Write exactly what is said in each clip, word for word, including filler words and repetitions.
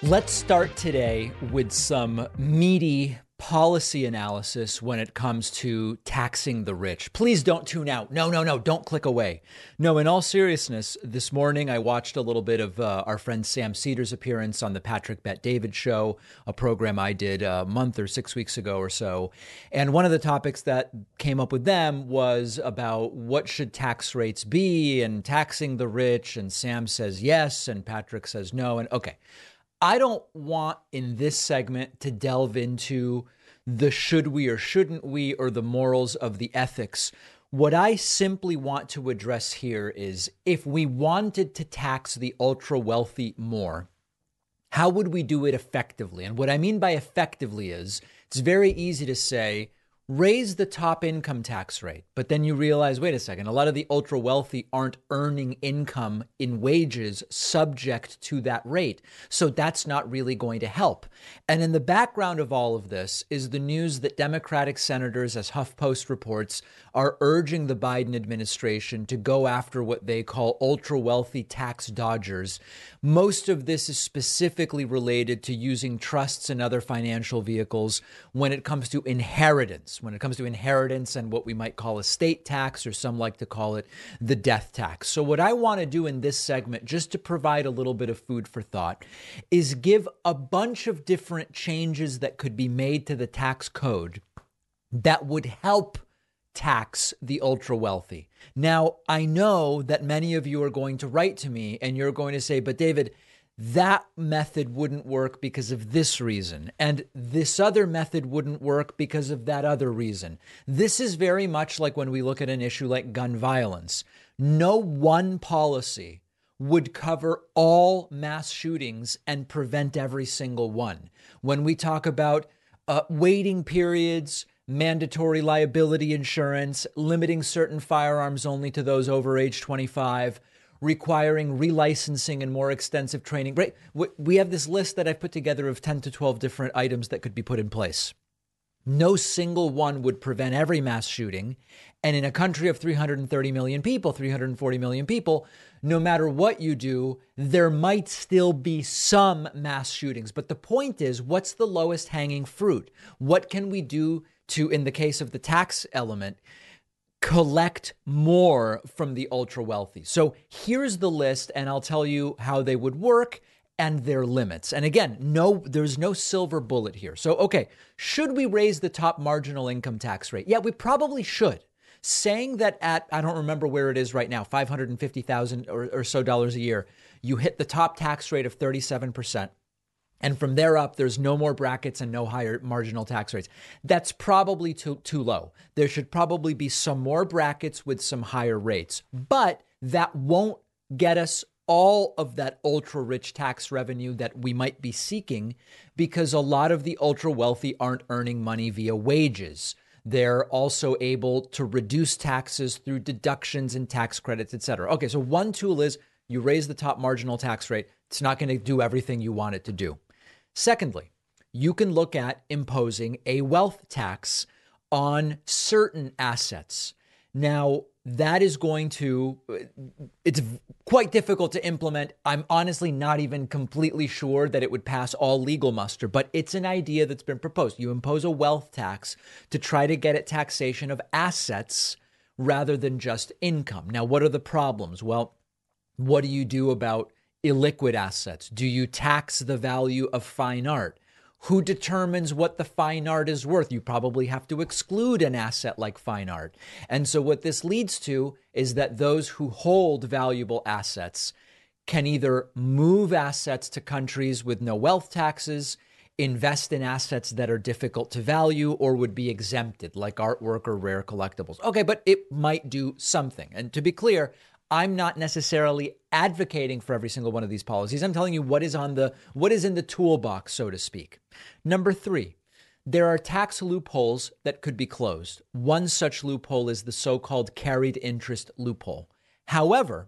Let's start today with some meaty policy analysis when it comes to taxing the rich. Please don't tune out. No, no, no, don't click away. No, in all seriousness, this morning I watched a little bit of uh, our friend Sam Seder's appearance on the Patrick Bet-David show, a program I did a month or six weeks ago or so. And one of the topics that came up with them was about what should tax rates be and taxing the rich. And Sam says yes, and Patrick says no. And okay. I don't want in this segment to delve into the should we or shouldn't we or the morals of the ethics. What I simply want to address here is if we wanted to tax the ultra wealthy more, how would we do it effectively? And what I mean by effectively is it's very easy to say, raise the top income tax rate. But then you realize, wait a second, a lot of the ultra wealthy aren't earning income in wages subject to that rate. So that's not really going to help. And in the background of all of this is the news that Democratic senators, as HuffPost reports, are urging the Biden administration to go after what they call ultra wealthy tax dodgers. Most of this is specifically related to using trusts and other financial vehicles when it comes to inheritance. When it comes to inheritance and what we might call estate tax, or some like to call it the death tax. So what I want to do in this segment, just to provide a little bit of food for thought, is give a bunch of different changes that could be made to the tax code that would help tax the ultra wealthy. Now, I know that many of you are going to write to me and you're going to say, but David, that method wouldn't work because of this reason, and this other method wouldn't work because of that other reason. This is very much like when we look at an issue like gun violence. No one policy would cover all mass shootings and prevent every single one. When we talk about uh, waiting periods, mandatory liability insurance, limiting certain firearms only to those over age twenty-five, requiring relicensing and more extensive training. Right? We have this list that I've put together of ten to twelve different items that could be put in place. No single one would prevent every mass shooting. And in a country of three hundred thirty million people, three hundred forty million people, no matter what you do, there might still be some mass shootings. But the point is, what's the lowest hanging fruit? What can we do to, in the case of the tax element, collect more from the ultra wealthy? So here's the list, and I'll tell you how they would work and their limits. And again, no, there's no silver bullet here. So, okay, should we raise the top marginal income tax rate? Yeah, we probably should. Saying that at, I don't remember where it is right now, five hundred fifty thousand or, or so dollars a year, you hit the top tax rate of thirty-seven percent. And from there up, there's no more brackets and no higher marginal tax rates. That's probably too too low. There should probably be some more brackets with some higher rates. But that won't get us all of that ultra rich tax revenue that we might be seeking, because a lot of the ultra wealthy aren't earning money via wages. They're also able to reduce taxes through deductions and tax credits, et cetera. Okay, so one tool is you raise the top marginal tax rate. It's not going to do everything you want it to do. Secondly, you can look at imposing a wealth tax on certain assets. Now, that is going to, it's quite difficult to implement. I'm honestly not even completely sure that it would pass all legal muster, but it's an idea that's been proposed. You impose a wealth tax to try to get at taxation of assets rather than just income. Now, what are the problems? Well, what do you do about illiquid assets? Do you tax the value of fine art? Who determines what the fine art is worth? You probably have to exclude an asset like fine art. And so what this leads to is that those who hold valuable assets can either move assets to countries with no wealth taxes, invest in assets that are difficult to value or would be exempted, like artwork or rare collectibles. Okay, but it might do something. And to be clear, I'm not necessarily advocating for every single one of these policies. I'm telling you what is on the what is in the toolbox, so to speak. Number three, there are tax loopholes that could be closed. One such loophole is the so-called carried interest loophole. However,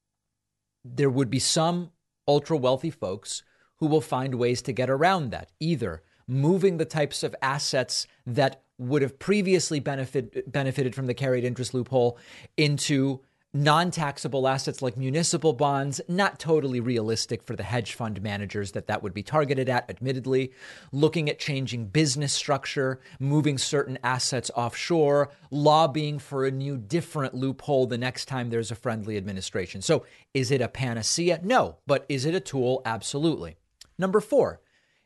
there would be some ultra wealthy folks who will find ways to get around that, either moving the types of assets that would have previously benefit, benefited from the carried interest loophole into Non-taxable assets like municipal bonds, not totally realistic for the hedge fund managers that that would be targeted at, admittedly. Looking at changing business structure, moving certain assets offshore, lobbying for a new different loophole the next time there's a friendly administration. So is it a panacea? No. But is it a tool? Absolutely. Number four,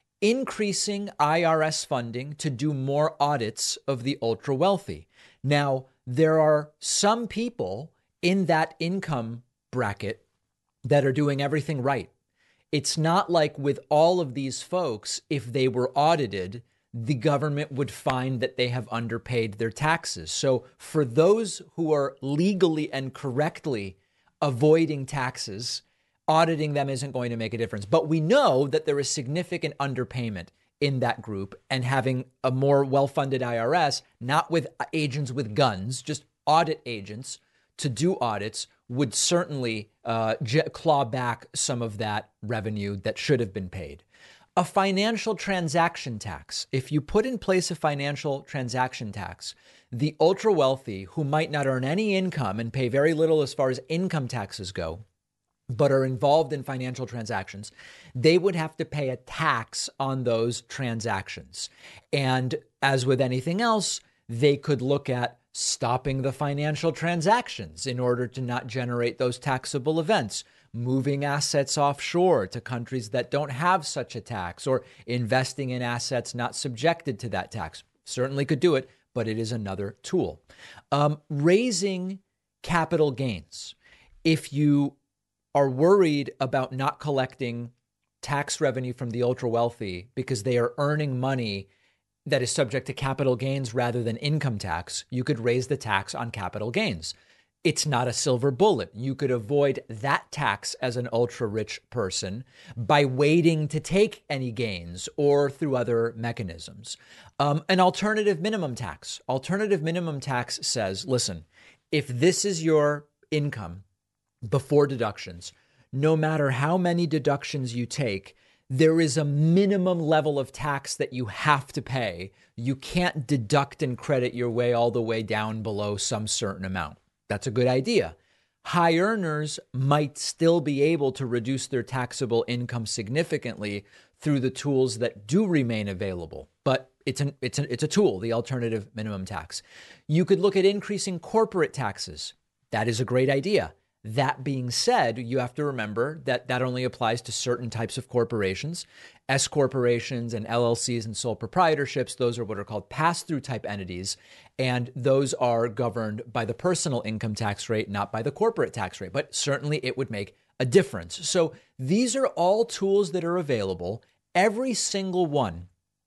increasing I R S funding to do more audits of the ultra wealthy. Now, there are some people in that income bracket that are doing everything right. It's not like with all of these folks, if they were audited, the government would find that they have underpaid their taxes. So for those who are legally and correctly avoiding taxes, auditing them isn't going to make a difference. But we know that there is significant underpayment in that group, and having a more well-funded I R S, not with agents with guns, just audit agents to do audits, would certainly uh, j- claw back some of that revenue that should have been paid. A financial transaction tax. If you put in place a financial transaction tax, the ultra wealthy who might not earn any income and pay very little as far as income taxes go, but are involved in financial transactions, they would have to pay a tax on those transactions. And as with anything else, they could look at stopping the financial transactions in order to not generate those taxable events, moving assets offshore to countries that don't have such a tax, or investing in assets not subjected to that tax. Certainly could do it, but it is another tool. Um, raising capital gains. If you are worried about not collecting tax revenue from the ultra wealthy because they are earning money that is subject to capital gains rather than income tax, you could raise the tax on capital gains. It's not a silver bullet. You could avoid that tax as an ultra rich person by waiting to take any gains or through other mechanisms. Um, an alternative minimum tax. Alternative minimum tax says, listen, if this is your income before deductions, no matter how many deductions you take, there is a minimum level of tax that you have to pay. You can't deduct and credit your way all the way down below some certain amount. That's a good idea. High earners might still be able to reduce their taxable income significantly through the tools that do remain available. But it's an it's an, it's a tool, the alternative minimum tax. You could look at increasing corporate taxes. That is a great idea. That being said, you have to remember that that only applies to certain types of corporations. S corporations and L L Cs and sole proprietorships, those are what are called pass-through type entities. And those are governed by the personal income tax rate, not by the corporate tax rate. But certainly it would make a difference. So these are all tools that are available. Every single one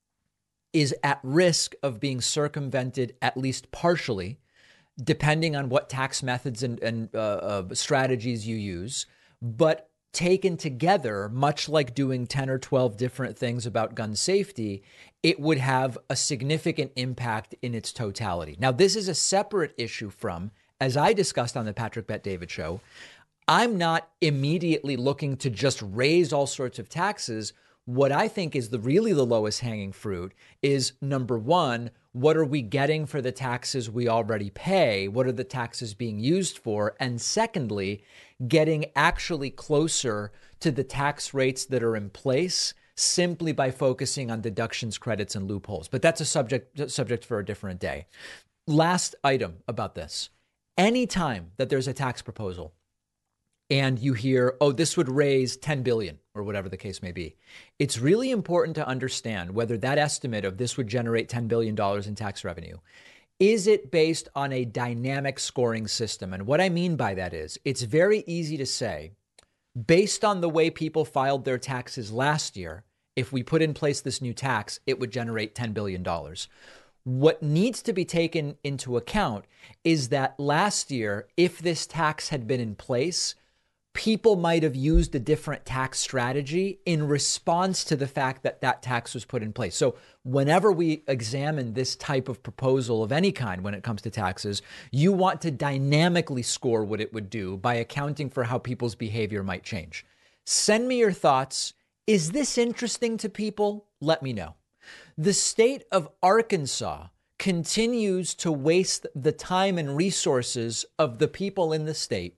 is at risk of being circumvented, at least partially, depending on what tax methods and, and uh, uh, strategies you use. But taken together, much like doing ten or twelve different things about gun safety, it would have a significant impact in its totality. Now, this is a separate issue from, as I discussed on the Patrick Bet-David show, I'm not immediately looking to just raise all sorts of taxes. What I think is the really the lowest hanging fruit is, number one, what are we getting for the taxes we already pay? What are the taxes being used for? And secondly, getting actually closer to the tax rates that are in place simply by focusing on deductions, credits, and loopholes. But that's a subject subject for a different day. Last item about this. Anytime that there's a tax proposal and you hear, oh, this would raise ten billion dollars or whatever the case may be, it's really important to understand whether that estimate of this would generate ten billion dollars in tax revenue. Is it based on a dynamic scoring system? And what I mean by that is it's very easy to say, based on the way people filed their taxes last year, if we put in place this new tax, it would generate ten billion dollars. What needs to be taken into account is that last year, if this tax had been in place, people might have used a different tax strategy in response to the fact that that tax was put in place. So whenever we examine this type of proposal of any kind when it comes to taxes, you want to dynamically score what it would do by accounting for how people's behavior might change. Send me your thoughts. Is this interesting to people? Let me know. The state of Arkansas continues to waste the time and resources of the people in the state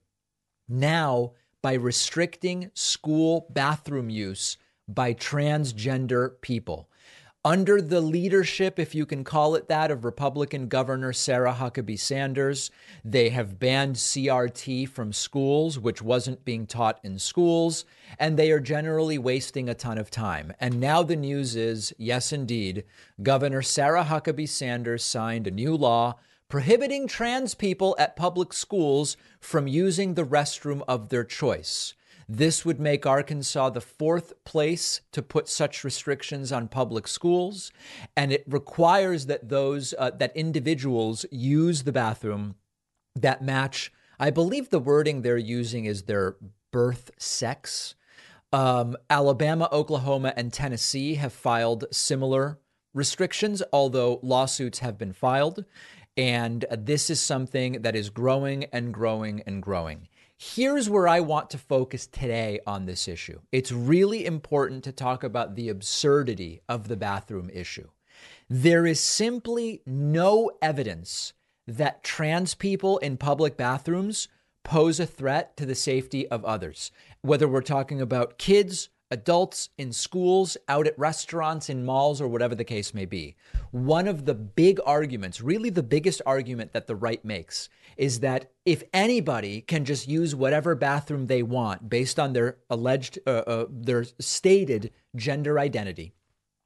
now by restricting school bathroom use by transgender people. Under the leadership, if you can call it that, of Republican Governor Sarah Huckabee Sanders, they have banned C R T from schools, which wasn't being taught in schools, and they are generally wasting a ton of time. And now the news is, yes, indeed, Governor Sarah Huckabee Sanders signed a new law prohibiting trans people at public schools from using the restroom of their choice. This would make Arkansas the fourth place to put such restrictions on public schools, and it requires that those uh, that individuals use the bathroom that match, I believe the wording they're using is their birth sex. Um, Alabama, Oklahoma, and Tennessee have filed similar restrictions, although lawsuits have been filed, and this is something that is growing and growing and growing. Here's where I want to focus today on this issue. It's really important to talk about the absurdity of the bathroom issue. There is simply no evidence that trans people in public bathrooms pose a threat to the safety of others, whether we're talking about kids, adults, in schools, out at restaurants, in malls, or whatever the case may be. One of the big arguments, really the biggest argument that the right makes, is that if anybody can just use whatever bathroom they want based on their alleged, uh, uh, their stated gender identity,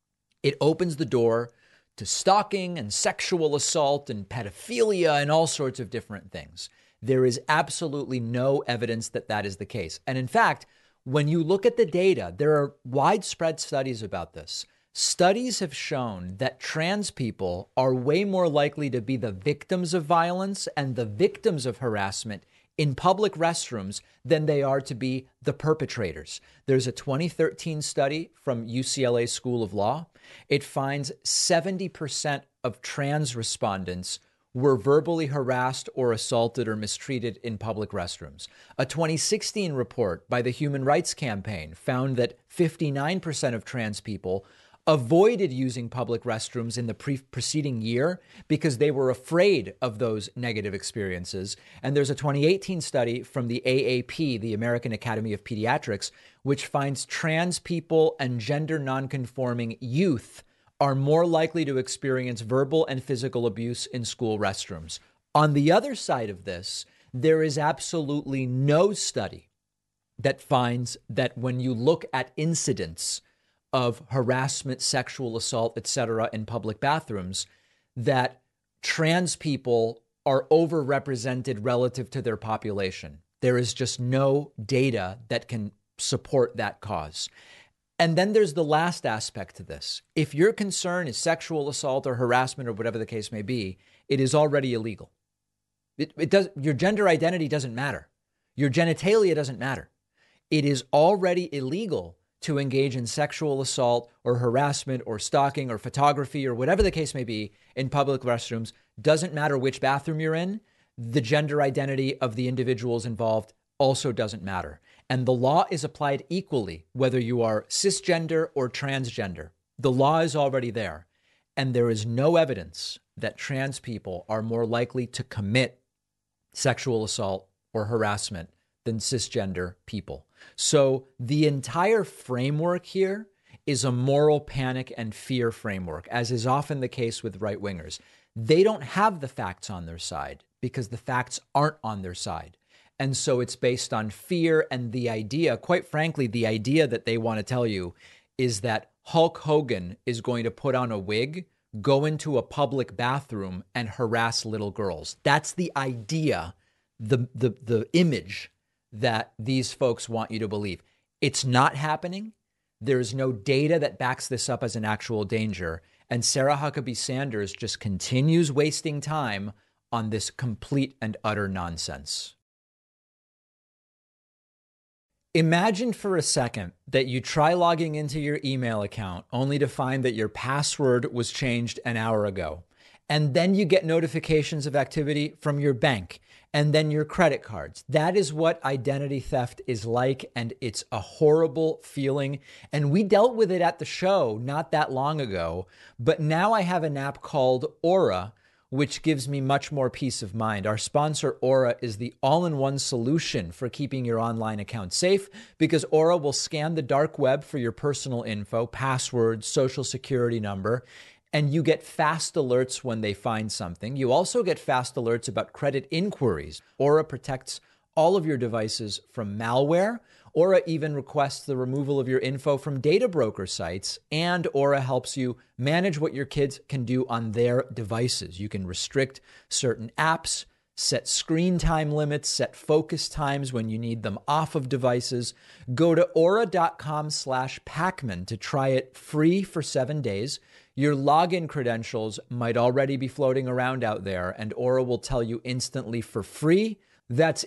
it opens the door to stalking and sexual assault and pedophilia and all sorts of different things. There is absolutely no evidence that that is the case. And in fact, when you look at the data, there are widespread studies about this. Studies have shown that trans people are way more likely to be the victims of violence and the victims of harassment in public restrooms than they are to be the perpetrators. There's a twenty thirteen study from U C L A School of Law. It finds seventy percent of trans respondents were verbally harassed or assaulted or mistreated in public restrooms. A twenty sixteen report by the Human Rights Campaign found that fifty-nine percent of trans people avoided using public restrooms in the pre- preceding year because they were afraid of those negative experiences. And there's a twenty eighteen study from the A A P, the American Academy of Pediatrics, which finds trans people and gender nonconforming youth are more likely to experience verbal and physical abuse in school restrooms. On the other side of this, there is absolutely no study that finds that when you look at incidents of harassment, sexual assault, et cetera, in public bathrooms, that trans people are overrepresented relative to their population. There is just no data that can support that cause. And then there's the last aspect to this. If your concern is sexual assault or harassment or whatever the case may be, it is already illegal. It, it does, your gender identity doesn't matter. Your genitalia doesn't matter. It is already illegal to engage in sexual assault or harassment or stalking or photography or whatever the case may be in public restrooms. Doesn't matter which bathroom you're in. The gender identity of the individuals involved also doesn't matter. And the law is applied equally, whether you are cisgender or transgender. The law is already there. And there is no evidence that trans people are more likely to commit sexual assault or harassment than cisgender people. So the entire framework here is a moral panic and fear framework, as is often the case with right-wingers. They don't have the facts on their side because the facts aren't on their side. And so it's based on fear and the idea, quite frankly, the idea that they want to tell you is that Hulk Hogan is going to put on a wig, go into a public bathroom and harass little girls. That's the idea, the, the, the image that these folks want you to believe. It's not happening. There's no data that backs this up as an actual danger. And Sarah Huckabee Sanders just continues wasting time on this complete and utter nonsense. Imagine for a second that you try logging into your email account only to find that your password was changed an hour ago. And then you get notifications of activity from your bank. and then your credit cards. That is what identity theft is like, and it's a horrible feeling. And we dealt with it at the show not that long ago, but now I have an app called Aura, which gives me much more peace of mind. Our sponsor, Aura, is the all-in-one solution for keeping your online account safe, because Aura will scan the dark web for your personal info, passwords, social security number, and you get fast alerts when they find something. You also get fast alerts about credit inquiries. Aura protects all of your devices from malware. Aura even requests the removal of your info from data broker sites, and Aura helps you manage what your kids can do on their devices. You can restrict certain apps, set screen time limits, set focus times when you need them off of devices. Go to aura.com slash Pacman to try it free for seven days. Your login credentials might already be floating around out there, and Aura will tell you instantly for free. That's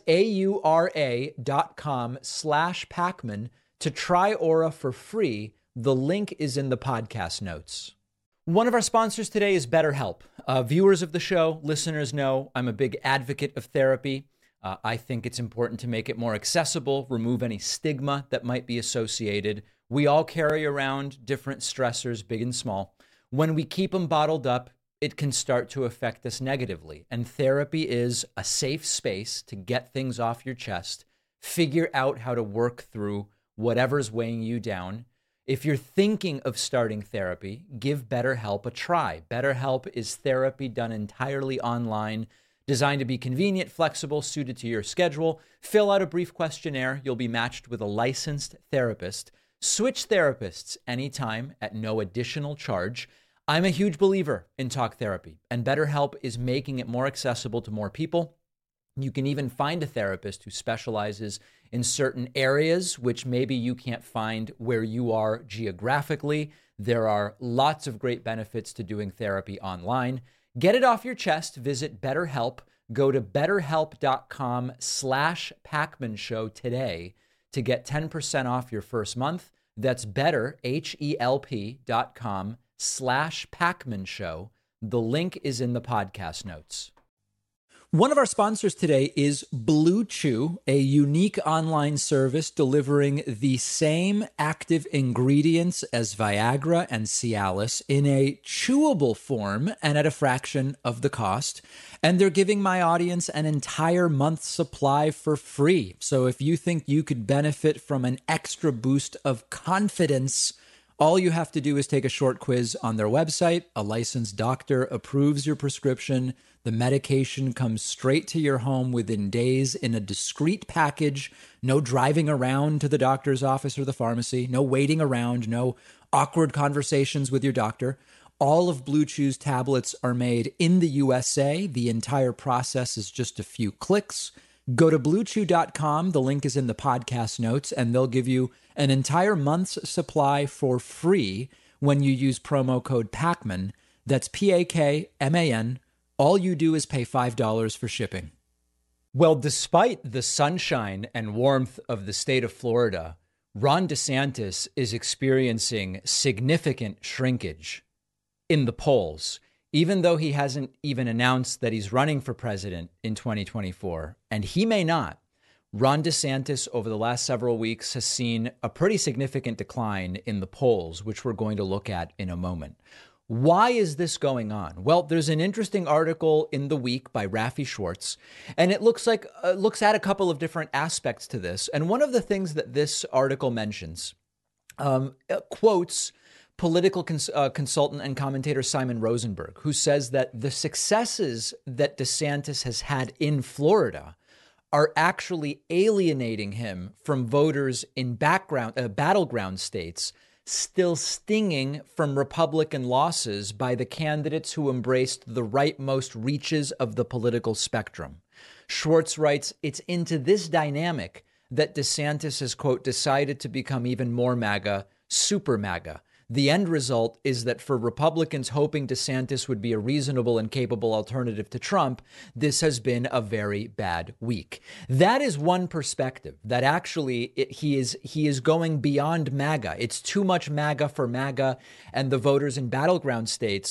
A-U-R-A dot com slash Pacman to try Aura for free. The link is in the podcast notes. One of our sponsors today is BetterHelp. Uh, viewers of the show, listeners know I'm a big advocate of therapy. Uh, I think it's important to make it more accessible, remove any stigma that might be associated. We all carry around different stressors, big and small. When we keep them bottled up, it can start to affect us negatively. And therapy is a safe space to get things off your chest, figure out how to work through whatever's weighing you down. If you're thinking of starting therapy, give BetterHelp a try. BetterHelp is therapy done entirely online, designed to be convenient, flexible, suited to your schedule. Fill out a brief questionnaire. You'll be matched with a licensed therapist. Switch therapists anytime at no additional charge. I'm a huge believer in talk therapy, and BetterHelp is making it more accessible to more people. You can even find a therapist who specializes in certain areas, which maybe you can't find where you are geographically. There are lots of great benefits to doing therapy online. Get it off your chest. Visit BetterHelp. Go to betterhelp.com slash Pacman Show today to get ten percent off your first month. That's better, H-E-L-P dot com slash Pacman Show. The link is in the podcast notes. One of our sponsors today is Blue Chew, a unique online service delivering the same active ingredients as Viagra and Cialis in a chewable form and at a fraction of the cost. And they're giving my audience an entire month's supply for free. So if you think you could benefit from an extra boost of confidence, all you have to do is take a short quiz on their website. A licensed doctor approves your prescription. The medication comes straight to your home within days in a discreet package. No driving around to the doctor's office or the pharmacy. No waiting around. No awkward conversations with your doctor. All of Blue Chew's tablets are made in the U S A. The entire process is just a few clicks. Go to blue chew dot com. The link is in the podcast notes, and they'll give you an entire month's supply for free when you use promo code Pacman. That's P A K M A N. All you do is pay five dollars for shipping. Well, despite the sunshine and warmth of the state of Florida, Ron DeSantis is experiencing significant shrinkage in the polls, even though he hasn't even announced that he's running for president in twenty twenty-four, and he may not. Ron DeSantis over the last several weeks has seen a pretty significant decline in the polls, which we're going to look at in a moment. Why is this going on? Well, there's an interesting article in The Week by Rafi Schwartz, and it looks like uh, looks at a couple of different aspects to this. And one of the things that this article mentions um, quotes political cons- uh, consultant and commentator Simon Rosenberg, who says that the successes that DeSantis has had in Florida are actually alienating him from voters in background uh, battleground states, still stinging from Republican losses by the candidates who embraced the rightmost reaches of the political spectrum. Schwartz writes, it's into this dynamic that DeSantis has, quote, decided to become even more MAGA, super MAGA. The end result is that for Republicans hoping DeSantis would be a reasonable and capable alternative to Trump, this has been a very bad week. That is one perspective, that actually it, he is he is going beyond MAGA. It's too much MAGA for MAGA, and the voters in battleground states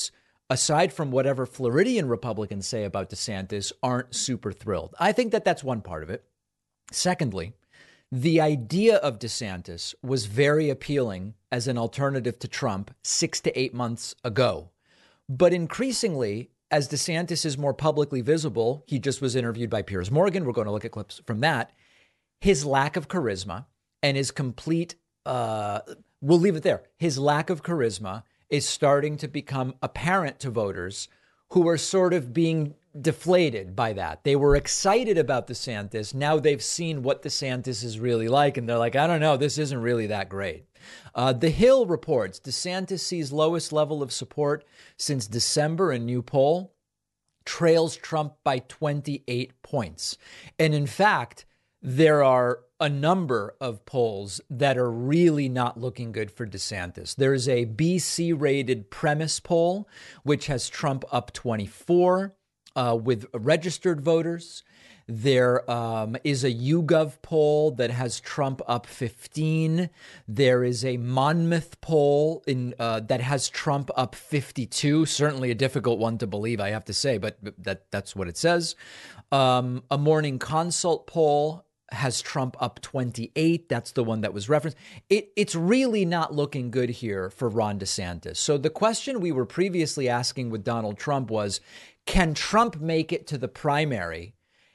aside from whatever Floridian Republicans say about DeSantis, aren't super thrilled. I think that that's one part of it. Secondly, the idea of DeSantis was very appealing as an alternative to Trump six to eight months ago. But increasingly, as DeSantis is more publicly visible, he just was interviewed by Piers Morgan. We're going to look at clips from that. His lack of charisma and his complete, uh, we'll leave it there. His lack of charisma is starting to become apparent to voters who are sort of being deflated by that. They were excited about DeSantis. Now they've seen what DeSantis is really like, and they're like, I don't know, this isn't really that great. Uh, The Hill reports DeSantis sees lowest level of support since December in new poll, trails Trump by twenty-eight points. And in fact, there are a number of polls that are really not looking good for DeSantis. There's a B C-rated premise poll, which has Trump up twenty-four uh, with registered voters. There um, is a YouGov poll that has Trump up fifteen. There is a Monmouth poll in uh, that has Trump up fifty-two. Certainly a difficult one to believe, I have to say, but that that's what it says. Um, a Morning Consult poll has Trump up twenty-eight. That's the one that was referenced. It, it's really not looking good here for Ron DeSantis. So the question we were previously asking with Donald Trump was, can Trump make it to the primary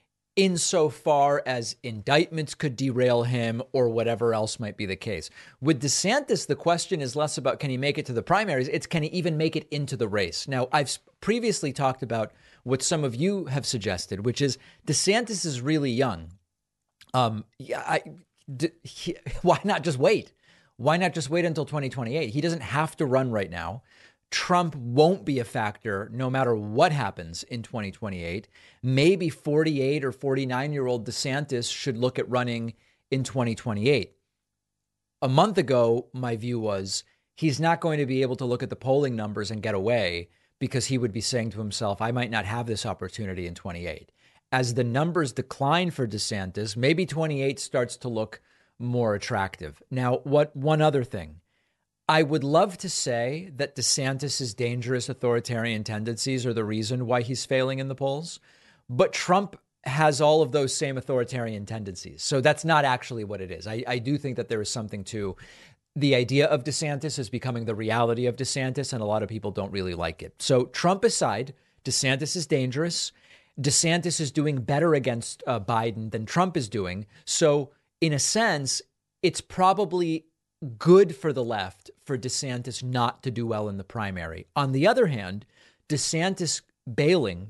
insofar as indictments could derail him or whatever else might be the case? With DeSantis, the question is less about can he make it to the primaries, it's can he even make it into the race. Now, I've previously talked about what some of you have suggested, which is DeSantis is really young. Um, yeah, I, d- he, why not just wait? Why not just wait until twenty twenty-eight? He doesn't have to run right now. Trump won't be a factor no matter what happens in twenty twenty-eight. Maybe forty-eight or forty-nine-year-old DeSantis should look at running in twenty twenty-eight. A month ago, my view was he's not going to be able to look at the polling numbers and get away because he would be saying to himself, I might not have this opportunity in twenty-eight. As the numbers decline for DeSantis, maybe twenty-eight starts to look more attractive. Now, what one other thing. I would love to say that DeSantis's dangerous authoritarian tendencies are the reason why he's failing in the polls, but Trump has all of those same authoritarian tendencies. So that's not actually what it is. I, I do think that there is something to the idea of DeSantis as becoming the reality of DeSantis, and a lot of people don't really like it. So Trump aside, DeSantis is dangerous. DeSantis is doing better against uh, Biden than Trump is doing. So in a sense, it's probably good for the left for DeSantis not to do well in the primary. On the other hand, DeSantis bailing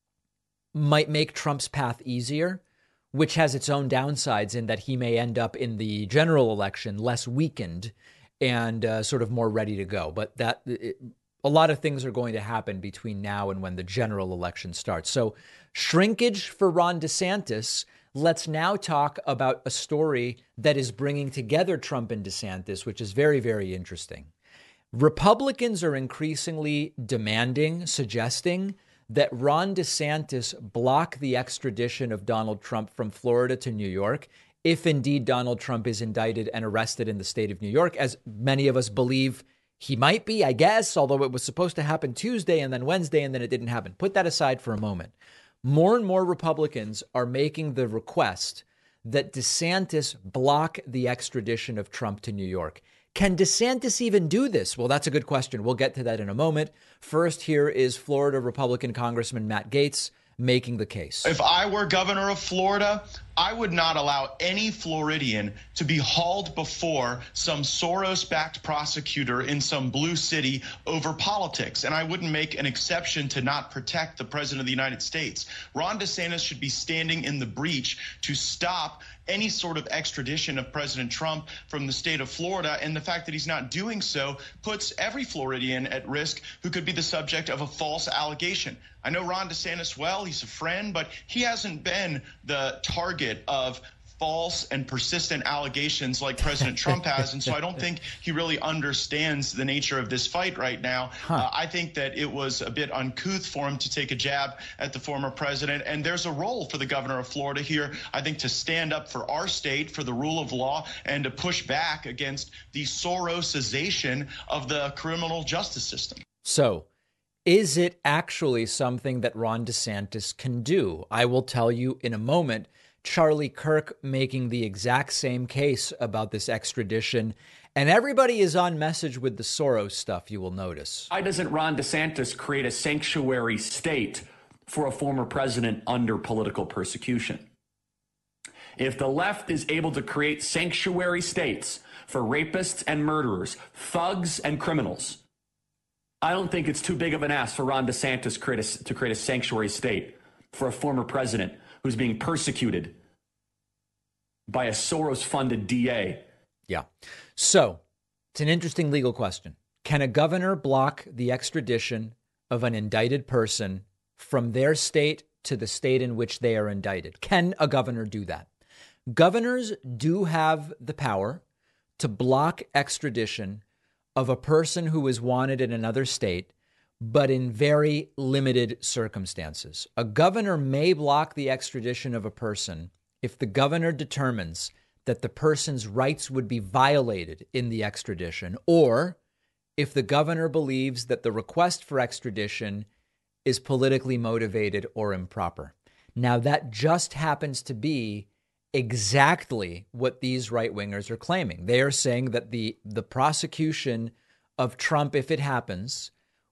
might make Trump's path easier, which has its own downsides in that he may end up in the general election less weakened and uh, sort of more ready to go. But that it, a lot of things are going to happen between now and when the general election starts. So shrinkage for Ron DeSantis. Let's now talk about a story that is bringing together Trump and DeSantis, which is very, very interesting. Republicans are increasingly demanding, suggesting that Ron DeSantis block the extradition of Donald Trump from Florida to New York, if indeed Donald Trump is indicted and arrested in the state of New York, as many of us believe he might be, I guess, although it was supposed to happen Tuesday and then Wednesday and then it didn't happen. Put that aside for a moment. More and more Republicans are making the request that DeSantis block the extradition of Trump to New York. Can DeSantis even do this? Well, that's a good question. We'll get to that in a moment. First, here is Florida Republican Congressman Matt Gaetz making the case. If I were governor of Florida, I would not allow any Floridian to be hauled before some Soros-backed prosecutor in some blue city over politics. And I wouldn't make an exception to not protect the president of the United States. Ron DeSantis should be standing in the breach to stop any sort of extradition of President Trump from the state of Florida. And the fact that he's not doing so puts every Floridian at risk who could be the subject of a false allegation. I know Ron DeSantis well, he's a friend, but he hasn't been the target of false and persistent allegations like President Trump has. And so I don't think he really understands the nature of this fight right now. Huh. Uh, I think that it was a bit uncouth for him to take a jab at the former president. And there's a role for the governor of Florida here, I think, to stand up for our state, for the rule of law, and to push back against the Sorosization of the criminal justice system. So Is it actually something that Ron DeSantis can do? I will tell you in a moment. Charlie Kirk making the exact same case about this extradition. And everybody is on message with the Soros stuff, you will notice. Why doesn't Ron DeSantis create a sanctuary state for a former president under political persecution? If the left is able to create sanctuary states for rapists and murderers, thugs and criminals, I don't think it's too big of an ask for Ron DeSantis create a, to create a sanctuary state for a former president who's being persecuted by a Soros-funded D A. Yeah. So it's an interesting legal question. Can a governor block the extradition of an indicted person from their state to the state in which they are indicted? Can a governor do that? Governors do have the power to block extradition of a person who is wanted in another state, but in very limited circumstances. A governor may block the extradition of a person if the governor determines that the person's rights would be violated in the extradition, or if the governor believes that the request for extradition is politically motivated or improper. Now, that just happens to be exactly what these right-wingers are claiming. They are saying that the, the prosecution of Trump, if it happens,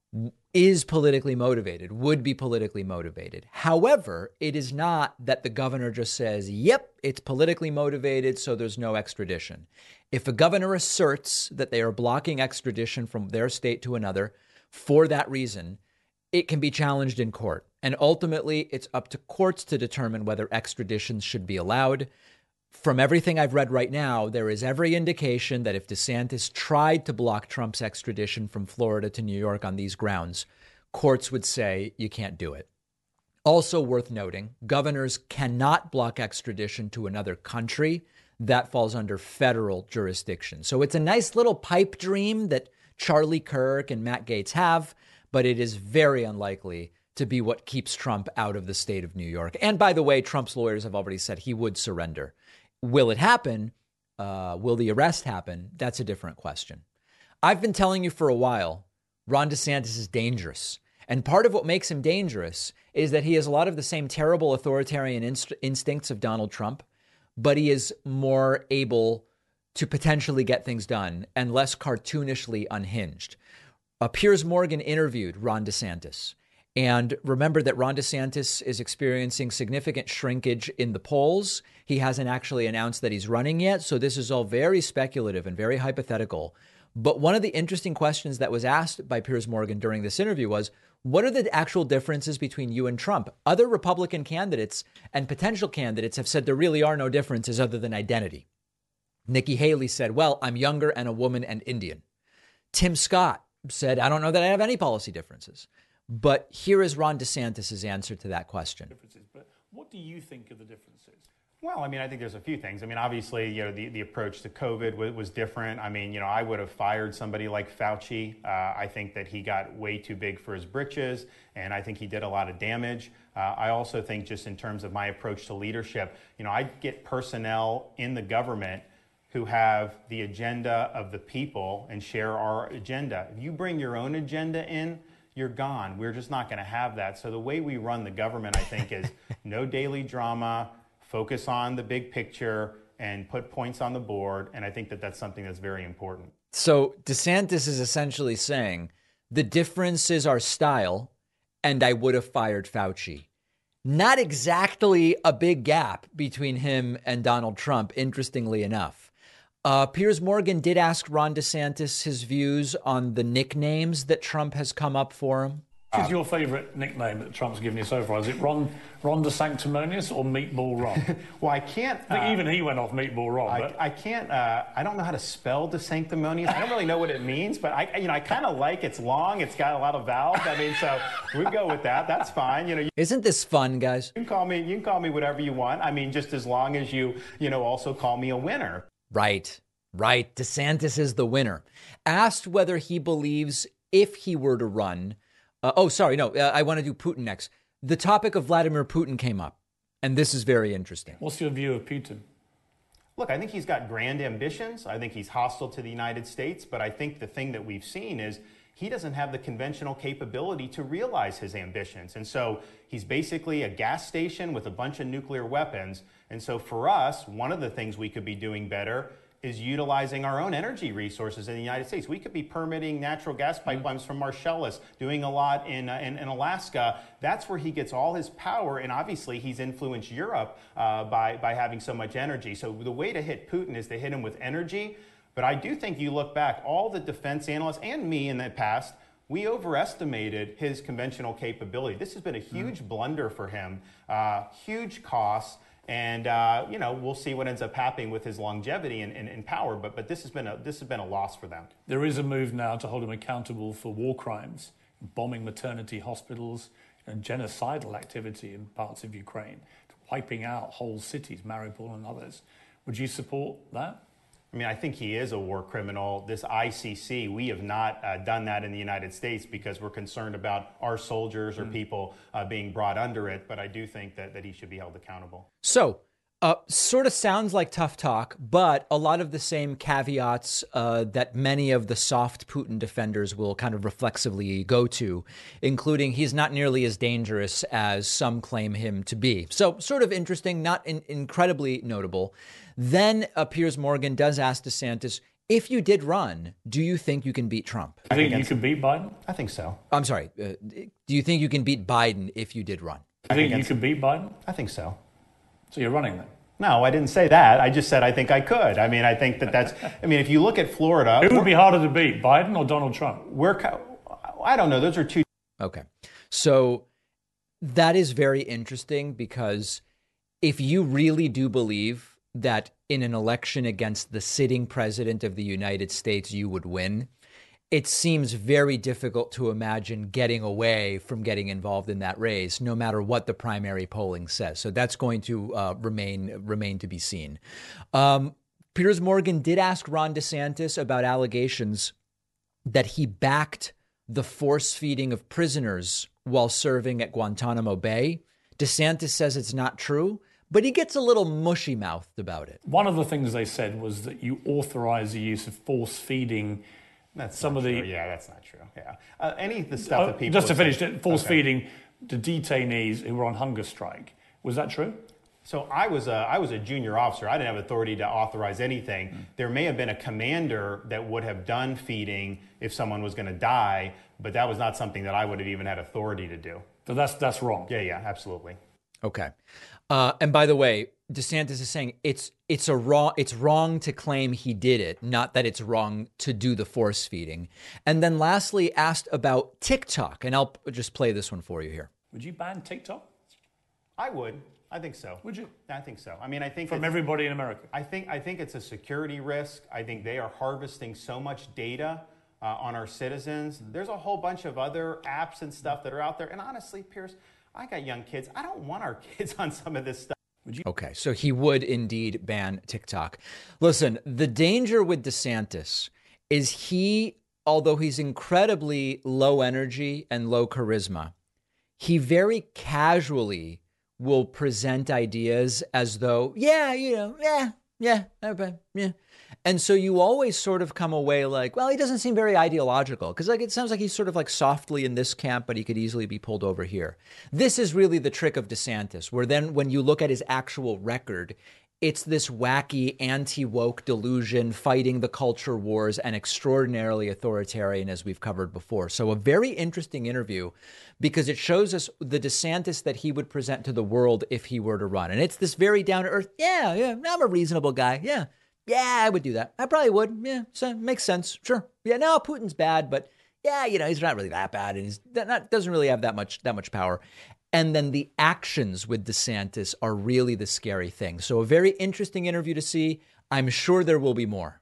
is politically motivated, would be politically motivated. However, it is not that the governor just says, yep, it's politically motivated, so there's no extradition. If a governor asserts that they are blocking extradition from their state to another for that reason, it can be challenged in court. And ultimately, it's up to courts to determine whether extraditions should be allowed. From everything I've read right now, there is every indication that if DeSantis tried to block Trump's extradition from Florida to New York on these grounds, courts would say you can't do it. Also worth noting, governors cannot block extradition to another country. That falls under federal jurisdiction. So it's a nice little pipe dream that Charlie Kirk and Matt Gaetz have, but it is very unlikely to be what keeps Trump out of the state of New York. And by the way, Trump's lawyers have already said he would surrender. Will it happen? Uh, will the arrest happen? That's a different question. I've been telling you for a while, Ron DeSantis is dangerous. And part of what makes him dangerous is that he has a lot of the same terrible authoritarian inst- instincts of Donald Trump, but he is more able to potentially get things done and less cartoonishly unhinged. Uh, Piers Morgan interviewed Ron DeSantis. And remember that Ron DeSantis is experiencing significant shrinkage in the polls. He hasn't actually announced that he's running yet. So this is all very speculative and very hypothetical. But one of the interesting questions that was asked by Piers Morgan during this interview was, what are the actual differences between you and Trump? Other Republican candidates and potential candidates have said there really are no differences other than identity. Nikki Haley said, well, I'm younger and a woman and Indian. Tim Scott said, I don't know that I have any policy differences. But here is Ron DeSantis' answer to that question. But what do you think of the differences? Well, I mean, I think there's a few things. I mean, obviously, you know, the, the approach to COVID was, was different. I mean, you know, I would have fired somebody like Fauci. Uh, I think that he got way too big for his britches, and I think he did a lot of damage. Uh, I also think just in terms of my approach to leadership, you know, I get personnel in the government who have the agenda of the people and share our agenda. If you bring your own agenda in, you're gone. We're just not going to have that. So the way we run the government, I think, is no daily drama, focus on the big picture, and put points on the board. And I think that that's something that's very important. So DeSantis is essentially saying the difference is our style, and I would have fired Fauci. Not exactly a big gap between him and Donald Trump, interestingly enough. Uh, Piers Morgan did ask Ron DeSantis his views on the nicknames that Trump has come up for him. What is your favourite nickname that Trump's given you so far? Is it Ron Ron DeSanctimonious or Meatball Ron? Well, I can't. I think uh, even he went off Meatball Ron. I, but... I can't. Uh, I don't know how to spell DeSanctimonious. I don't really know what it means, but I, you know, I kind of like it's long. It's got a lot of vowels. I mean, so we go with that. That's fine. You know. You, Isn't this fun, guys? You can call me. You can call me whatever you want. I mean, just as long as you, you know, also call me a winner. Right. Right. DeSantis is the winner. Asked whether he believes if he were to run. Uh, oh, sorry. No, uh, I want to do Putin next. The topic of Vladimir Putin came up, and this is very interesting. What's your view of Putin? Look, I think he's got grand ambitions. I think he's hostile to the United States. But I think the thing that we've seen is he doesn't have the conventional capability to realize his ambitions. And so he's basically a gas station with a bunch of nuclear weapons. And so for us, one of the things we could be doing better is utilizing our own energy resources in the United States. We could be permitting natural gas pipelines mm-hmm. from Marcellus, doing a lot in, uh, in in Alaska. That's where he gets all his power, and obviously he's influenced Europe uh, by, by having so much energy. So the way to hit Putin is to hit him with energy. But I do think you look back, all the defense analysts and me in the past, we overestimated his conventional capability. This has been a huge mm-hmm. blunder for him, uh, huge costs. And uh, you know, we'll see what ends up happening with his longevity and, and, and power. But but this has been a this has been a loss for them. There is a move now to hold him accountable for war crimes, bombing maternity hospitals, and genocidal activity in parts of Ukraine, wiping out whole cities, Mariupol and others. Would you support that? I mean, I think he is a war criminal. This I C C, we have not uh, done that in the United States because we're concerned about our soldiers or mm. people uh, being brought under it. But I do think that, that he should be held accountable. So, uh, sort of sounds like tough talk, but a lot of the same caveats uh, that many of the soft Putin defenders will kind of reflexively go to, including he's not nearly as dangerous as some claim him to be. So, sort of interesting, not in- incredibly notable. Then uh, Piers Morgan does ask DeSantis, if you did run, do you think you can beat Trump? I think you can beat Biden? I think so. I'm sorry. Uh, do you think you can beat Biden if you did run? I think you can beat Biden? I think so. So you're running then? No, I didn't say that. I just said I think I could. I mean, I think that that's, I mean, if you look at Florida. Who would be harder to beat, Biden or Donald Trump? We're, I don't know. Those are two. Okay. So that is very interesting because if you really do believe that in an election against the sitting president of the United States, you would win, it seems very difficult to imagine getting away from getting involved in that race, no matter what the primary polling says. So that's going to uh, remain remain to be seen. Um, Piers Morgan did ask Ron DeSantis about allegations that he backed the force feeding of prisoners while serving at Guantanamo Bay. DeSantis says it's not true, but he gets a little mushy-mouthed about it. One of the things they said was that you authorize the use of force feeding. That's some of the true. Yeah, that's not true. Yeah, uh, any of the stuff uh, that people just to finish, said, force okay. feeding to detainees who were on hunger strike. Was that true? So I was a I was a junior officer. I didn't have authority to authorize anything. Mm. There may have been a commander that would have done feeding if someone was going to die, but that was not something that I would have even had authority to do. So that's that's wrong. Yeah, yeah, absolutely. Okay. Uh, and by the way, DeSantis is saying it's it's a wrong it's wrong to claim he did it, not that it's wrong to do the force feeding. And then lastly, asked about TikTok, and I'll just play this one for you here. Would you ban TikTok? I would. I think so. Would you? I think so. I mean, I think from everybody in America. I think I think it's a security risk. I think they are harvesting so much data uh, on our citizens. There's a whole bunch of other apps and stuff that are out there. And honestly, Piers, I got young kids. I don't want our kids on some of this stuff. Would you? Okay, so he would indeed ban TikTok. Listen, the danger with DeSantis is he, although he's incredibly low energy and low charisma, he very casually will present ideas as though, yeah, you know, yeah, yeah, okay, yeah. And so you always sort of come away like, well, he doesn't seem very ideological because like it sounds like he's sort of like softly in this camp, but he could easily be pulled over here. This is really the trick of DeSantis, where then when you look at his actual record, it's this wacky anti-woke delusion fighting the culture wars and extraordinarily authoritarian, as we've covered before. So a very interesting interview because it shows us the DeSantis that he would present to the world if he were to run. And it's this very down-to-earth, yeah, yeah, I'm a reasonable guy, yeah. Yeah, I would do that. I probably would. Yeah, so makes sense. Sure. Yeah, no, Putin's bad, but yeah, you know, he's not really that bad, and he's not doesn't really have that much that much power. And then the actions with DeSantis are really the scary thing. So a very interesting interview to see. I'm sure there will be more.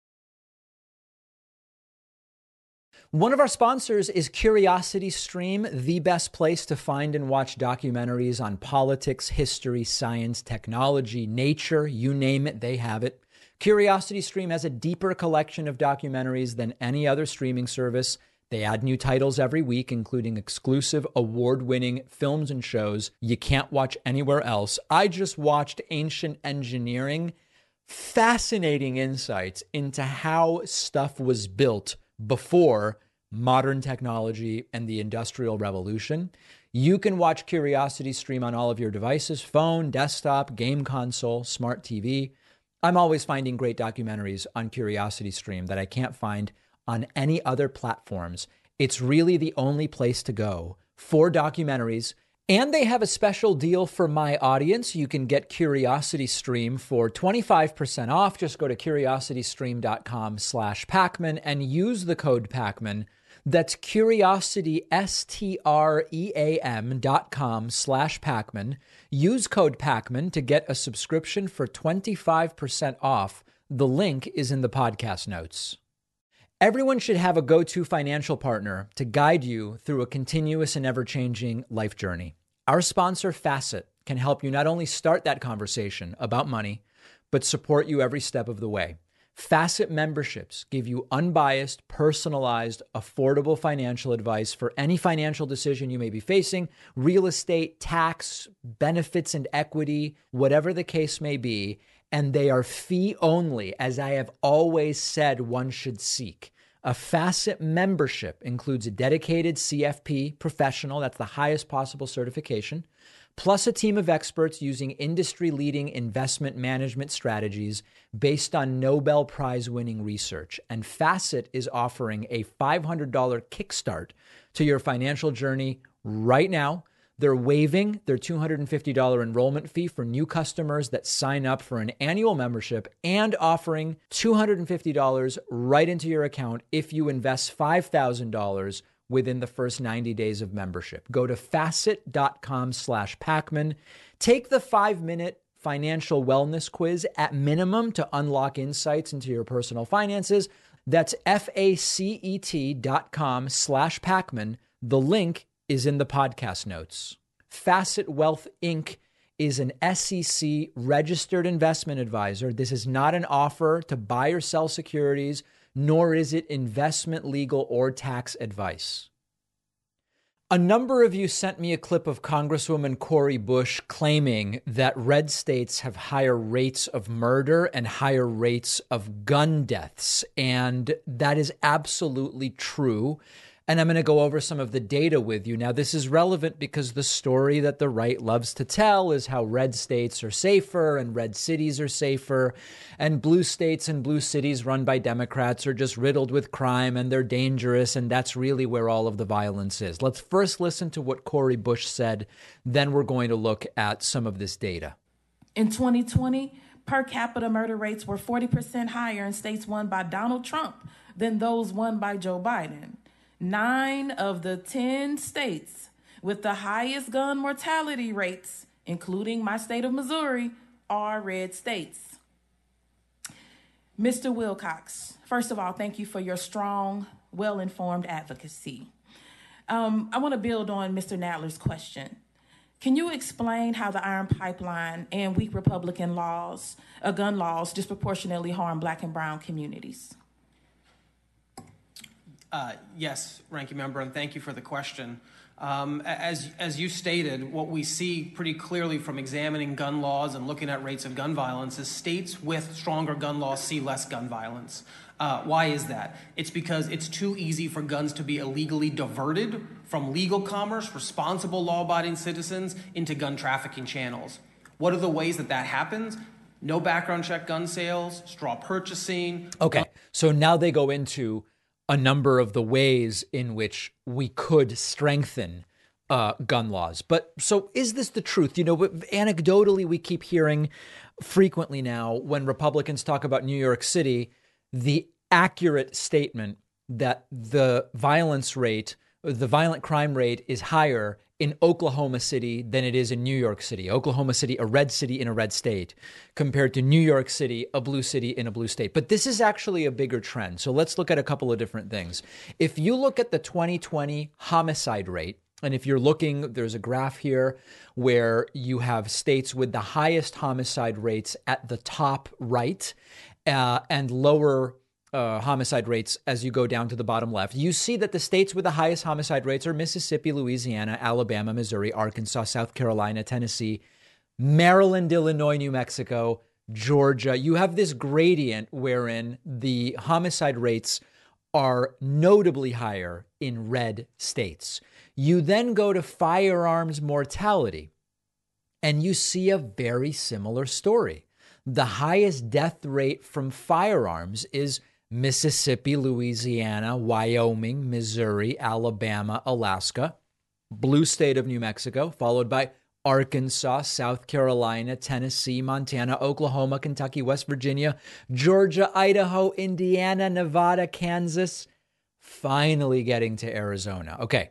One of our sponsors is CuriosityStream, the best place to find and watch documentaries on politics, history, science, technology, nature, you name it, they have it. CuriosityStream has a deeper collection of documentaries than any other streaming service. They add new titles every week, including exclusive award-winning films and shows you can't watch anywhere else. I just watched Ancient Engineering. fascinating insights into how stuff was built before modern technology and the Industrial Revolution. You can watch CuriosityStream on all of your devices, phone, desktop, game console, smart T V. I'm always finding great documentaries on CuriosityStream that I can't find on any other platforms. It's really the only place to go for documentaries. And they have a special deal for my audience. You can get CuriosityStream for twenty-five percent off. Just go to curiositystream.com slash Pakman and use the code Pakman. That's Curiosity, S T R E A M dot com slash Pakman. Use code Pakman to get a subscription for twenty-five percent off. The link is in the podcast notes. Everyone should have a go-to financial partner to guide you through a continuous and ever-changing life journey. Our sponsor, Facet, can help you not only start that conversation about money, but support you every step of the way. Facet memberships give you unbiased, personalized, affordable financial advice for any financial decision you may be facing, real estate, tax, benefits and equity, whatever the case may be. And they are fee only, as I have always said one should seek. A Facet membership includes a dedicated C F P professional, that's the highest possible certification, plus a team of experts using industry-leading investment management strategies based on Nobel Prize-winning research. And Facet is offering a five hundred dollars kickstart to your financial journey right now. They're waiving their two hundred fifty dollars enrollment fee for new customers that sign up for an annual membership and offering two hundred fifty dollars right into your account if you invest five thousand dollars within the first ninety days of membership. Go to facet.com slash Pakman. Take the five-minute financial wellness quiz at minimum to unlock insights into your personal finances. That's F-A-C-E-T dot com slash Pakman. The link is in the podcast notes. Facet Wealth Incorporated is an S E C registered investment advisor. This is not an offer to buy or sell securities, nor is it investment, legal, or tax advice. A number of you sent me a clip of Congresswoman Cori Bush claiming that red states have higher rates of murder and higher rates of gun deaths. And that is absolutely true. And I'm going to go over some of the data with you. Now, this is relevant because the story that the right loves to tell is how red states are safer and red cities are safer, and blue states and blue cities run by Democrats are just riddled with crime and they're dangerous, and that's really where all of the violence is. Let's first listen to what Cori Bush said, then we're going to look at some of this data. In twenty twenty, per capita murder rates were forty percent higher in states won by Donald Trump than those won by Joe Biden. Nine of the ten states with the highest gun mortality rates, including my state of Missouri, are red states. Mister Wilcox, first of all, thank you for your strong, well-informed advocacy. Um, I want to build on Mister Nadler's question. Can you explain how the Iron Pipeline and weak Republican laws, uh, gun laws, disproportionately harm Black and brown communities? Uh, yes, Ranking Member, and thank you for the question. Um, as, as you stated, what we see pretty clearly from examining gun laws and looking at rates of gun violence is states with stronger gun laws see less gun violence. Uh, why is that? It's because it's too easy for guns to be illegally diverted from legal commerce, responsible law-abiding citizens, into gun trafficking channels. What are the ways that that happens? No background check gun sales, straw purchasing. Okay, gun- so now they go into a number of the ways in which we could strengthen uh, gun laws. But so is this the truth? You know, anecdotally, we keep hearing frequently now when Republicans talk about New York City, the accurate statement that the violence rate, the violent crime rate is higher in Oklahoma City than it is in New York City. Oklahoma City, a red city in a red state, compared to New York City, a blue city in a blue state. But this is actually a bigger trend. So let's look at a couple of different things. If you look at the twenty twenty homicide rate, and if you're looking, there's a graph here where you have states with the highest homicide rates at the top right uh, and lower Uh, homicide rates as you go down to the bottom left. You see that the states with the highest homicide rates are Mississippi, Louisiana, Alabama, Missouri, Arkansas, South Carolina, Tennessee, Maryland, Illinois, New Mexico, Georgia. You have this gradient wherein the homicide rates are notably higher in red states. You then go to firearms mortality, and you see a very similar story. The highest death rate from firearms is Mississippi, Louisiana, Wyoming, Missouri, Alabama, Alaska, blue state of New Mexico, followed by Arkansas, South Carolina, Tennessee, Montana, Oklahoma, Kentucky, West Virginia, Georgia, Idaho, Indiana, Nevada, Kansas, finally getting to Arizona. Okay,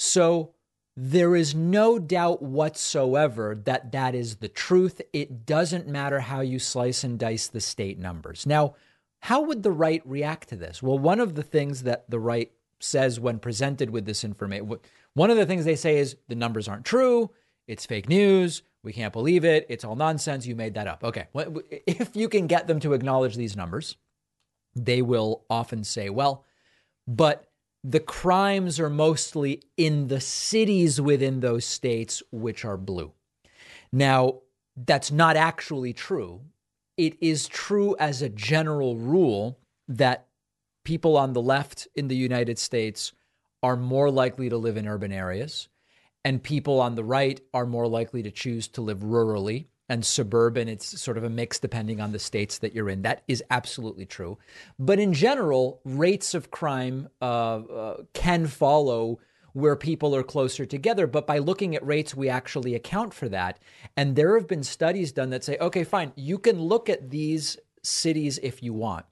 so there is no doubt whatsoever that that is the truth. It doesn't matter how you slice and dice the state numbers. Now, how would the right react to this? Well, one of the things that the right says when presented with this information, one of the things they say is the numbers aren't true. It's fake news. We can't believe it. It's all nonsense. You made that up. Okay. If you can get them to acknowledge these numbers, they will often say, well, but the crimes are mostly in the cities within those states, which are blue. Now, that's not actually true. It is true as a general rule that people on the left in the United States are more likely to live in urban areas, and people on the right are more likely to choose to live rurally and suburban. It's sort of a mix depending on the states that you're in. That is absolutely true. But in general, rates of crime uh, uh, can follow where people are closer together. But by looking at rates, we actually account for that. And there have been studies done that say, okay, fine, you can look at these cities if you want.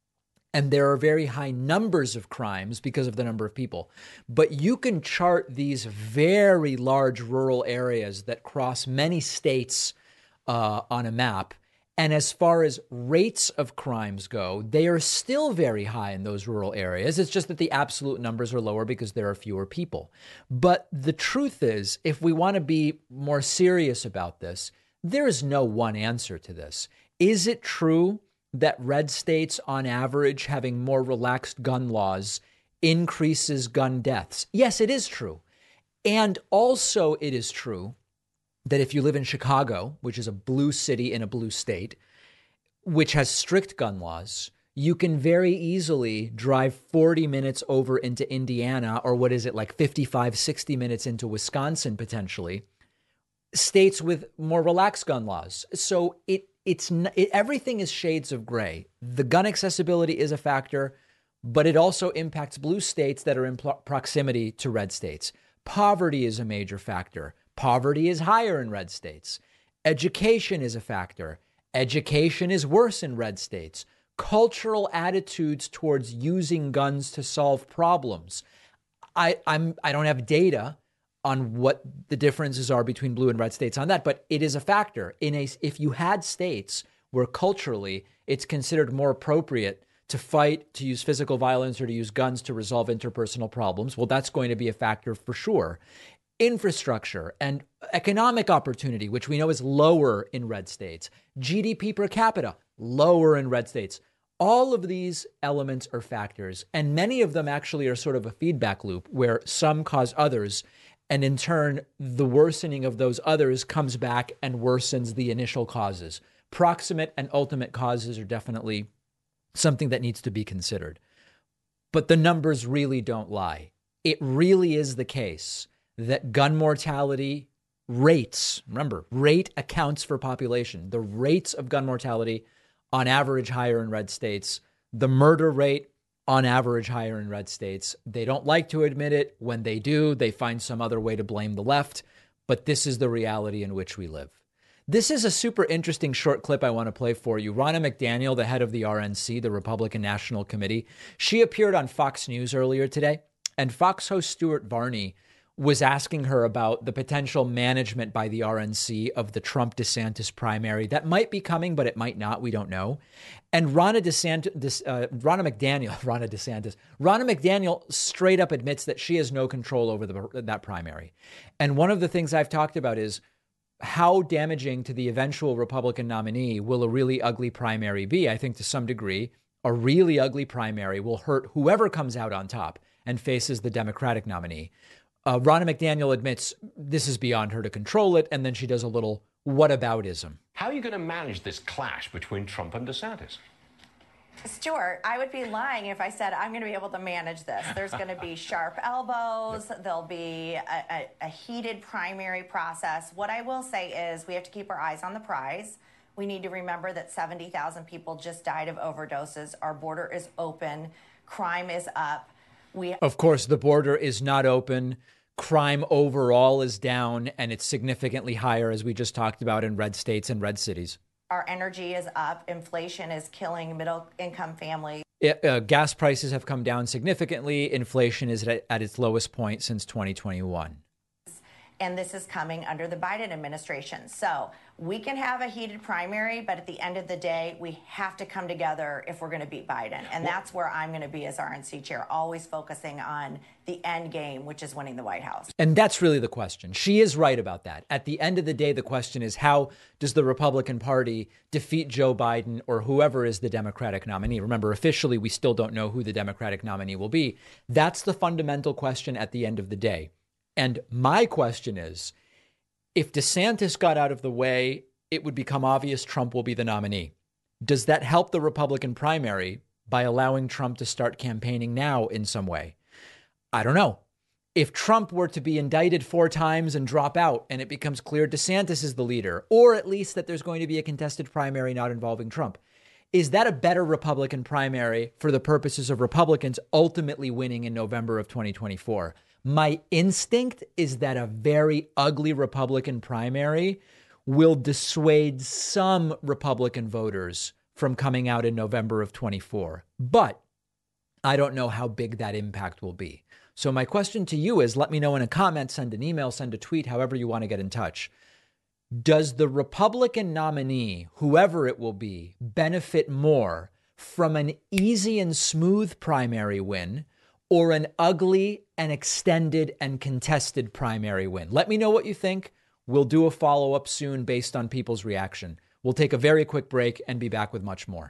And there are very high numbers of crimes because of the number of people. But you can chart these very large rural areas that cross many states uh, on a map. And as far as rates of crimes go, they are still very high in those rural areas. It's just that the absolute numbers are lower because there are fewer people. But the truth is, if we want to be more serious about this, there is no one answer to this. Is it true that red states, on average, having more relaxed gun laws increases gun deaths? Yes, it is true. And also it is true that if you live in Chicago, which is a blue city in a blue state, which has strict gun laws, you can very easily drive forty minutes over into Indiana, or what is it, like fifty-five, sixty minutes into Wisconsin, potentially, states with more relaxed gun laws. So it It's it, everything is shades of gray. The gun accessibility is a factor, but it also impacts blue states that are in pro- proximity to red states. Poverty is a major factor. Poverty is higher in red states. Education is a factor. Education is worse in red states. Cultural attitudes towards using guns to solve problems. I I'm I don't have data on what the differences are between blue and red states on that, but it is a factor. In a, if you had states where culturally it's considered more appropriate to fight, to use physical violence, or to use guns to resolve interpersonal problems, well, that's going to be a factor for sure. Infrastructure and economic opportunity, which we know is lower in red states. G D P per capita, lower in red states. All of these elements are factors, and many of them actually are sort of a feedback loop where some cause others. And in turn, the worsening of those others comes back and worsens the initial causes. Proximate and ultimate causes are definitely something that needs to be considered. But the numbers really don't lie. It really is the case that gun mortality rates, remember, rate accounts for population. The rates of gun mortality on average higher in red states. The murder rate on average higher in red states. They don't like to admit it. When they do, they find some other way to blame the left. But this is the reality in which we live. This is a super interesting short clip I want to play for you. Ronna McDaniel, the head of the R N C, the Republican National Committee, she appeared on Fox News earlier today, and Fox host Stuart Varney was asking her about the potential management by the R N C of the Trump-DeSantis primary that might be coming, but it might not. We don't know. And Ronna DeSantis, uh, Ronna McDaniel, Ronna DeSantis, Ronna McDaniel straight up admits that she has no control over the, that primary. And one of the things I've talked about is how damaging to the eventual Republican nominee will a really ugly primary be? I think to some degree, a really ugly primary will hurt whoever comes out on top and faces the Democratic nominee. Uh, Ronna McDaniel admits this is beyond her to control it, and then she does a little whataboutism. How are you going to manage this clash between Trump and DeSantis? Stuart, I would be lying if I said I'm going to be able to manage this. There's going to be sharp elbows. There'll be a, a, a heated primary process. What I will say is we have to keep our eyes on the prize. We need to remember that seventy thousand people just died of overdoses. Our border is open. Crime is up. We Of course, the border is not open. Crime overall is down, and it's significantly higher, as we just talked about, in red states and red cities. Our energy is up. Inflation is killing middle-income families. It, uh, gas prices have come down significantly. Inflation is at, at its lowest point since twenty twenty-one. And this is coming under the Biden administration. So we can have a heated primary, but at the end of the day, we have to come together if we're going to beat Biden. And that's where I'm going to be as R N C chair, always focusing on the end game, which is winning the White House. And that's really the question. She is right about that. At the end of the day, the question is, how does the Republican Party defeat Joe Biden or whoever is the Democratic nominee? Remember, officially, we still don't know who the Democratic nominee will be. That's the fundamental question at the end of the day. And my question is, if DeSantis got out of the way, it would become obvious Trump will be the nominee. Does that help the Republican primary by allowing Trump to start campaigning now in some way? I don't know. If Trump were to be indicted four times and drop out and it becomes clear DeSantis is the leader, or at least that there's going to be a contested primary not involving Trump, is that a better Republican primary for the purposes of Republicans ultimately winning in November of twenty twenty-four? My instinct is that a very ugly Republican primary will dissuade some Republican voters from coming out in November of twenty-four. But I don't know how big that impact will be. So my question to you is, let me know in a comment, send an email, send a tweet, however you want to get in touch. Does the Republican nominee, whoever it will be, benefit more from an easy and smooth primary win or an ugly and extended and contested primary win? Let me know what you think. We'll do a follow-up soon based on people's reaction. We'll take a very quick break and be back with much more.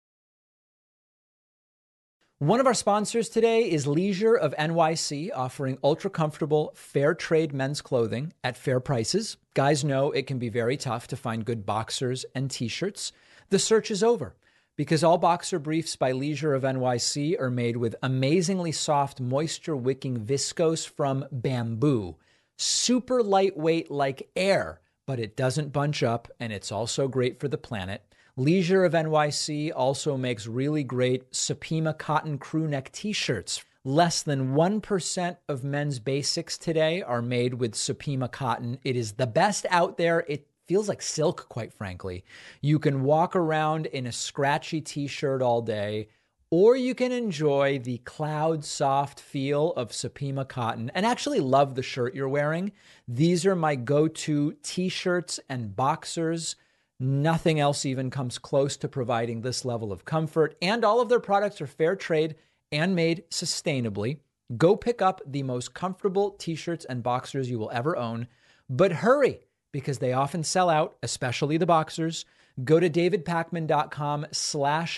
One of our sponsors today is Leisure of N Y C, offering ultra-comfortable, fair trade men's clothing at fair prices. Guys know it can be very tough to find good boxers and T-shirts. The search is over, because all boxer briefs by Leisure of N Y C are made with amazingly soft, moisture-wicking viscose from bamboo. Super lightweight like air, but it doesn't bunch up, and it's also great for the planet. Leisure of N Y C also makes really great Supima cotton crew neck T-shirts. Less than one percent of men's basics today are made with Supima cotton. It is the best out there. It feels like silk, quite frankly. You can walk around in a scratchy T-shirt all day, or you can enjoy the cloud soft feel of Supima cotton and actually love the shirt you're wearing. These are my go-to T-shirts and boxers. Nothing else even comes close to providing this level of comfort, and all of their products are fair trade and made sustainably. Go pick up the most comfortable T-shirts and boxers you will ever own, but hurry, because they often sell out, especially the boxers. Go to davidpakman.com slash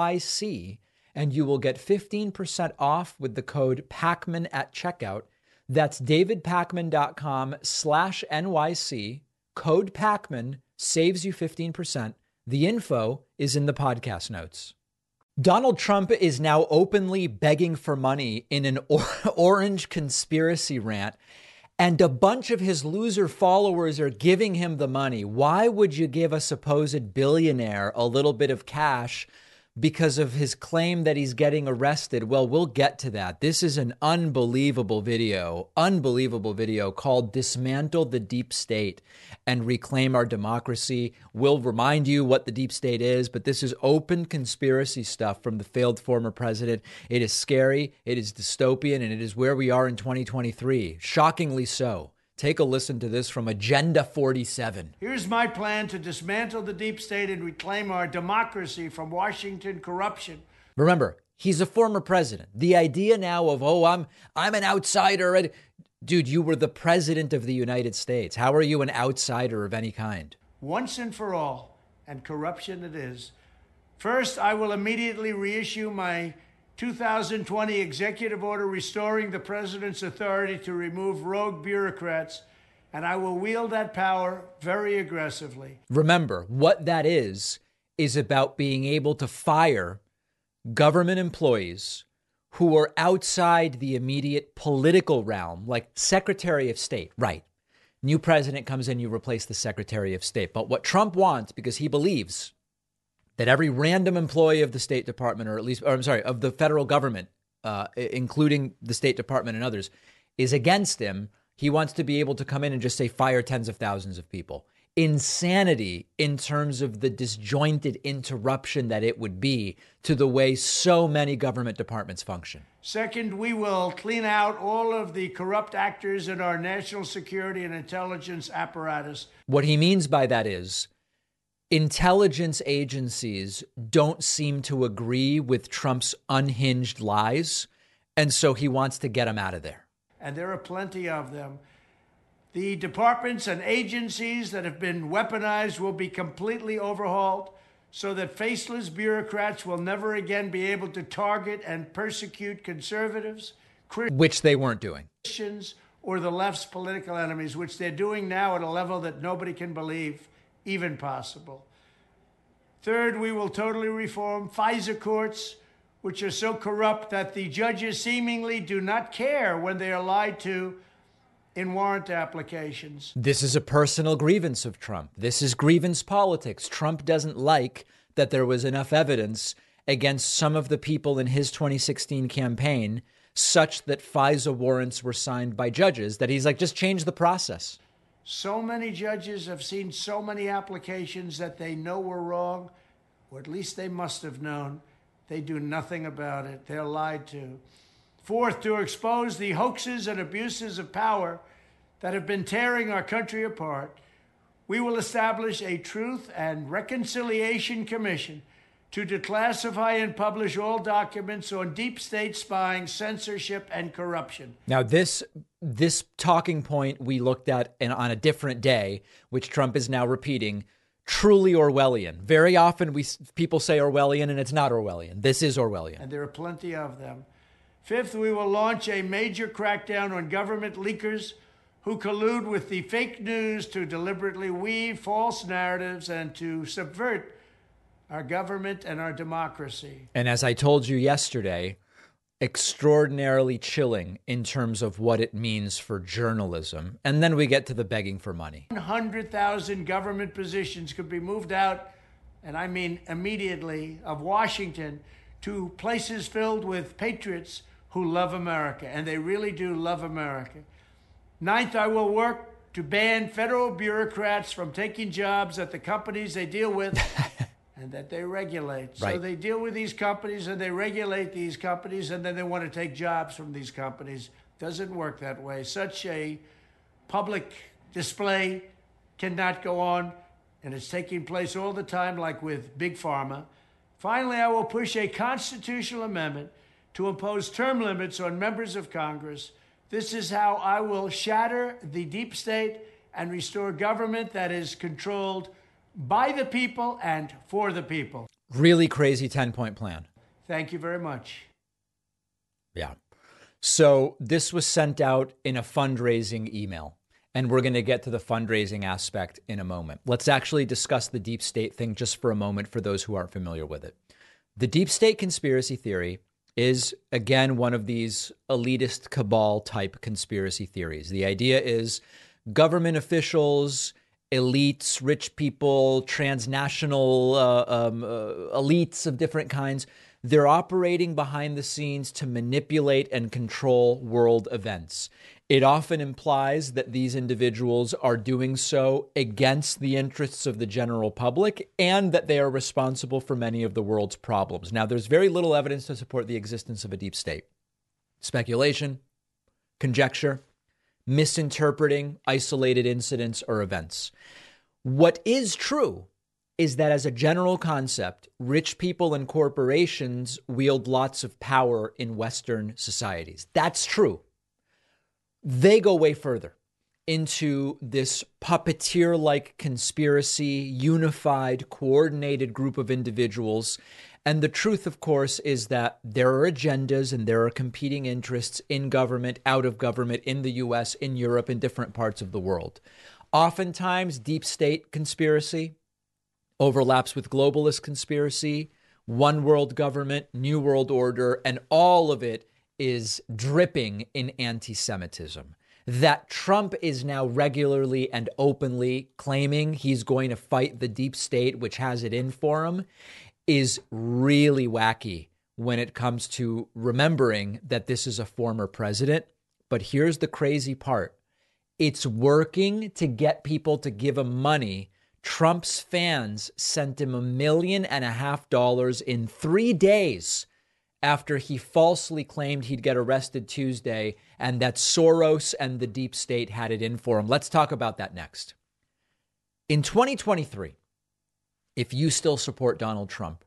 NYC, and you will get fifteen percent off with the code Pakman at checkout. That's davidpakman.com slash NYC, code Pakman, saves you fifteen percent. The info is in the podcast notes. Donald Trump is now openly begging for money in an or- orange conspiracy rant, and a bunch of his loser followers are giving him the money. Why would you give a supposed billionaire a little bit of cash because of his claim that he's getting arrested? Well, we'll get to that. This is an unbelievable video, unbelievable video called Dismantle the Deep State and Reclaim Our Democracy. We'll remind you what the deep state is, but this is open conspiracy stuff from the failed former president. It is scary, it is dystopian, and it is where we are in twenty twenty-three. Shockingly so. Take a listen to this from Agenda forty-seven. Here's my plan to dismantle the deep state and reclaim our democracy from Washington corruption. Remember, he's a former president. The idea now of, oh, I'm I'm an outsider. Dude, you were the president of the United States. How are you an outsider of any kind? Once and for all, and corruption it is. First, I will immediately reissue my two thousand twenty executive order restoring the president's authority to remove rogue bureaucrats and I will wield that power very aggressively. Remember, what that is, is about being able to fire government employees who are outside the immediate political realm, like Secretary of State, right? New president comes in, you replace the Secretary of State. But what Trump wants, because he believes that every random employee of the State Department, or at least, or I'm sorry, of the federal government, uh, including the State Department and others, is against him. He wants to be able to come in and just say fire tens of thousands of people. Insanity in terms of the disjointed interruption that it would be to the way so many government departments function. Second, we will clean out all of the corrupt actors in our national security and intelligence apparatus. What he means by that is intelligence agencies don't seem to agree with Trump's unhinged lies, and so he wants to get them out of there. And there are plenty of them. The departments and agencies that have been weaponized will be completely overhauled so that faceless bureaucrats will never again be able to target and persecute conservatives, which they weren't doing, Christians, or the left's political enemies, which they're doing now at a level that nobody can believe even possible. Third, we will totally reform FISA courts, which are so corrupt that the judges seemingly do not care when they are lied to in warrant applications. This is a personal grievance of Trump. This is grievance politics. Trump doesn't like that there was enough evidence against some of the people in his twenty sixteen campaign such that FISA warrants were signed by judges, that he's like, just change the process. So many judges have seen so many applications that they know were wrong, or at least they must have known. They do nothing about it. They're lied to. Fourth, to expose the hoaxes and abuses of power that have been tearing our country apart, we will establish a Truth and Reconciliation Commission to declassify and publish all documents on deep state spying, censorship, and corruption. Now, this this talking point we looked at in, on a different day, which Trump is now repeating, truly Orwellian. Very often we people say Orwellian, and it's not Orwellian. This is Orwellian. And there are plenty of them. Fifth, we will launch a major crackdown on government leakers who collude with the fake news to deliberately weave false narratives and to subvert our government and our democracy. And as I told you yesterday, extraordinarily chilling in terms of what it means for journalism. And then we get to the begging for money. one hundred thousand government positions could be moved out, and I mean immediately, of Washington to places filled with patriots who love America, and they really do love America. Ninth, I will work to ban federal bureaucrats from taking jobs at the companies they deal with and that they regulate. Right. So they deal with these companies and they regulate these companies, and then they want to take jobs from these companies. Doesn't work that way. Such a public display cannot go on, and it's taking place all the time, like with Big Pharma. Finally, I will push a constitutional amendment to impose term limits on members of Congress. This is how I will shatter the deep state and restore government that is controlled by the people and for the people. Really crazy ten-point plan. Thank you very much. Yeah. So this was sent out in a fundraising email, and we're going to get to the fundraising aspect in a moment. Let's actually discuss the deep state thing just for a moment for those who aren't familiar with it. The deep state conspiracy theory is, again, one of these elitist cabal type conspiracy theories. The idea is government officials, elites, rich people, transnational uh, um, uh, elites of different kinds, they're operating behind the scenes to manipulate and control world events. It often implies that these individuals are doing so against the interests of the general public and that they are responsible for many of the world's problems. Now, there's very little evidence to support the existence of a deep state. Speculation, conjecture, misinterpreting isolated incidents or events. What is true is that as a general concept, rich people and corporations wield lots of power in Western societies. That's true. They go way further into this puppeteer-like conspiracy, unified, coordinated group of individuals. And the truth, of course, is that there are agendas and there are competing interests in government, out of government, in the U S, in Europe, in different parts of the world. Oftentimes, deep state conspiracy overlaps with globalist conspiracy, one world government, new world order, and all of it is dripping in anti-Semitism. That Trump is now regularly and openly claiming he's going to fight the deep state, which has it in for him, is really wacky when it comes to remembering that this is a former president. But here's the crazy part. It's working to get people to give him money. Trump's fans sent him a million and a half dollars in three days after he falsely claimed he'd get arrested Tuesday and that Soros and the deep state had it in for him. Let's talk about that next. In twenty twenty-three, if you still support Donald Trump,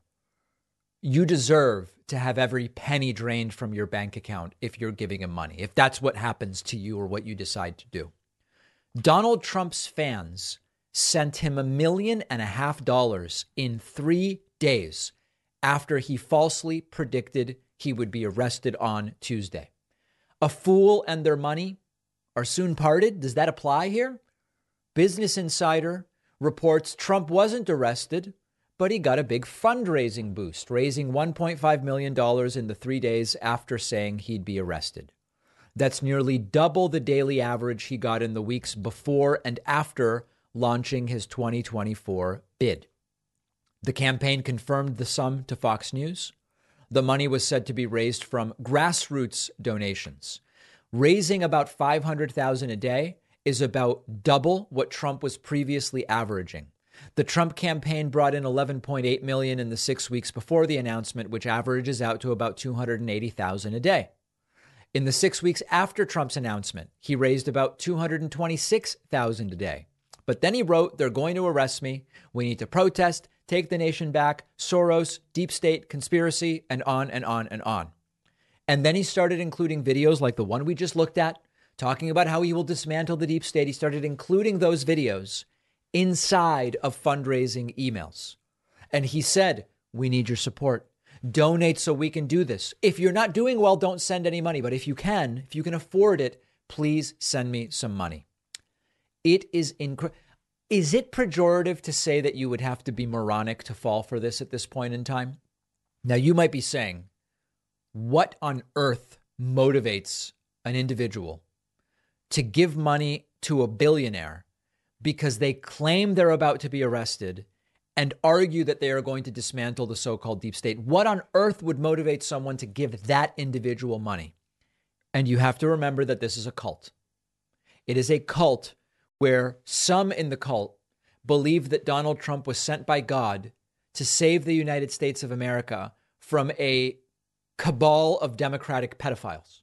you deserve to have every penny drained from your bank account if you're giving him money, if that's what happens to you or what you decide to do. Donald Trump's fans sent him a million and a half dollars in three days after he falsely predicted he would be arrested on Tuesday. A fool and their money are soon parted. Does that apply here? Business Insider reports Trump wasn't arrested, but he got a big fundraising boost, raising one point five million dollars in the three days after saying he'd be arrested. That's nearly double the daily average he got in the weeks before and after launching his twenty twenty-four bid. The campaign confirmed the sum to Fox News. The money was said to be raised from grassroots donations. Raising about five hundred thousand dollars a day is about double what Trump was previously averaging. The Trump campaign brought in eleven point eight million dollars in the six weeks before the announcement, which averages out to about two hundred eighty thousand dollars a day. In the six weeks after Trump's announcement, he raised about two hundred twenty-six thousand dollars a day. But then he wrote, "They're going to arrest me. We need to protest, take the nation back, Soros, deep state, conspiracy," and on and on and on. And then he started including videos like the one we just looked at, talking about how he will dismantle the deep state. He started including those videos inside of fundraising emails. And he said, "We need your support. Donate so we can do this. If you're not doing well, don't send any money. But if you can, if you can afford it, please send me some money." It is incredible. Is it pejorative to say that you would have to be moronic to fall for this at this point in time? Now, you might be saying, what on earth motivates an individual to give money to a billionaire because they claim they're about to be arrested and argue that they are going to dismantle the so-called deep state? What on earth would motivate someone to give that individual money? And you have to remember that this is a cult. It is a cult where some in the cult believe that Donald Trump was sent by God to save the United States of America from a cabal of Democratic pedophiles.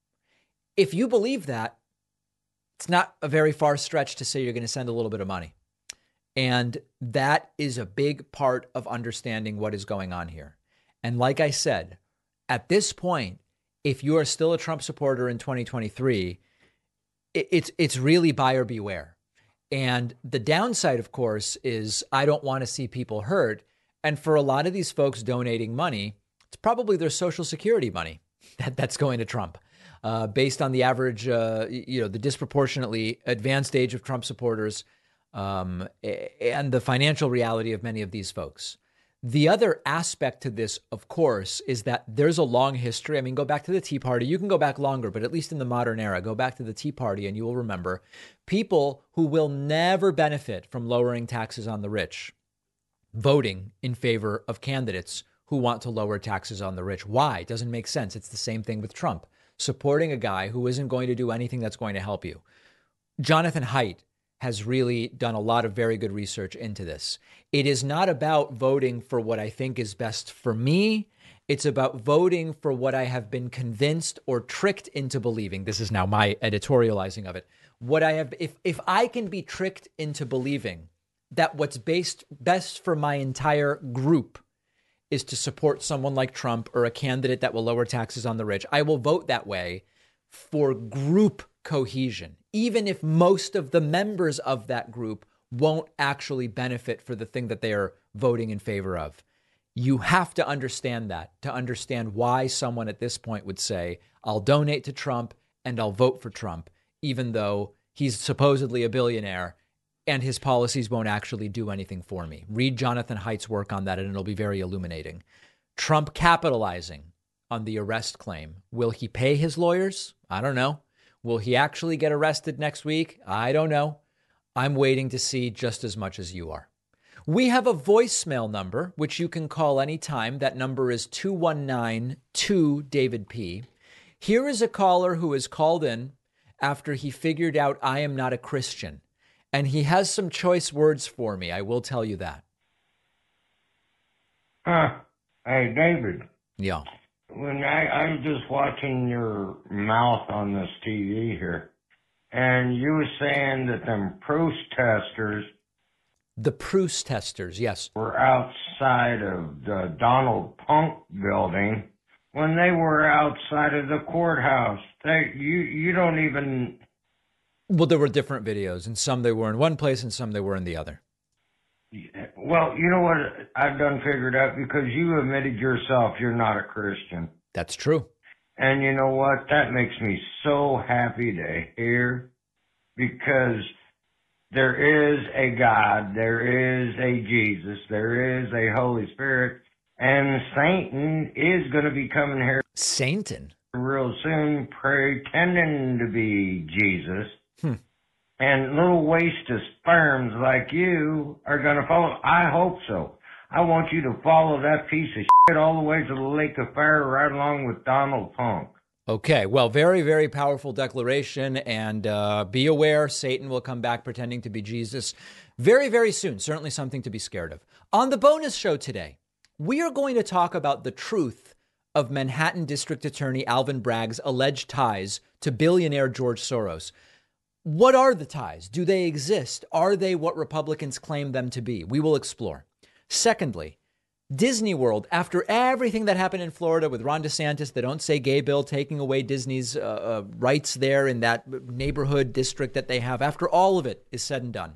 If you believe that, it's not a very far stretch to say you're going to send a little bit of money. And that is a big part of understanding what is going on here. And like I said, at this point, if you are still a Trump supporter in twenty twenty-three, it's it's really buyer beware. And the downside, of course, is I don't want to see people hurt. And for a lot of these folks donating money, it's probably their Social Security money that, that's going to Trump. Uh, based on the average, uh, you know, the disproportionately advanced age of Trump supporters um, and the financial reality of many of these folks. The other aspect to this, of course, is that there's a long history. I mean, go back to the Tea Party. You can go back longer, but at least in the modern era, go back to the Tea Party and you will remember people who will never benefit from lowering taxes on the rich voting in favor of candidates who want to lower taxes on the rich. Why? It doesn't make sense. It's the same thing with Trump. Supporting a guy who isn't going to do anything that's going to help you. Jonathan Haidt has really done a lot of very good research into this. It is not about voting for what I think is best for me. It's about voting for what I have been convinced or tricked into believing. This is now my editorializing of it. What I have, if if I can be tricked into believing that what's based best for my entire group is to support someone like Trump or a candidate that will lower taxes on the rich, I will vote that way for group cohesion, even if most of the members of that group won't actually benefit for the thing that they are voting in favor of. You have to understand that to understand why someone at this point would say, I'll donate to Trump and I'll vote for Trump, even though he's supposedly a billionaire and his policies won't actually do anything for me. Read Jonathan Haidt's work on that and it'll be very illuminating. Trump capitalizing on the arrest claim. Will he pay his lawyers? I don't know. Will he actually get arrested next week? I don't know. I'm waiting to see just as much as you are. We have a voicemail number, which you can call anytime. That number is two one nine two David P. Here is a caller who has called in after he figured out I am not a Christian. And he has some choice words for me. I will tell you that. Huh. Hey, David. Yeah. When I, I'm just watching your mouth on this T V here, and you were saying that them protesters... The Proust testers, yes. Were outside of the Donald Punk building when they were outside of the courthouse. They, you, you don't even... Well, there were different videos, and some they were in one place and some they were in the other. Well, you know what I've done figured out? Because you admitted yourself you're not a Christian. That's true. And you know what? That makes me so happy to hear, because there is a God, there is a Jesus, there is a Holy Spirit, and Satan is going to be coming here Satan? real soon pretending to be Jesus. Hmm. And little waste of sperms like you are going to follow. I hope so. I want you to follow that piece of shit all the way to the lake of fire right along with Donald Punk. Okay, well, very, very powerful declaration, and uh, be aware, Satan will come back pretending to be Jesus very, very soon. Certainly something to be scared of. On the bonus show today, we are going to talk about the truth of Manhattan District Attorney Alvin Bragg's alleged ties to billionaire George Soros. What are the ties? Do they exist? Are they what Republicans claim them to be? We will explore. Secondly, Disney World, after everything that happened in Florida with Ron DeSantis, the Don't Say Gay bill, taking away Disney's uh, uh, rights there in that neighborhood district that they have, after all of it is said and done,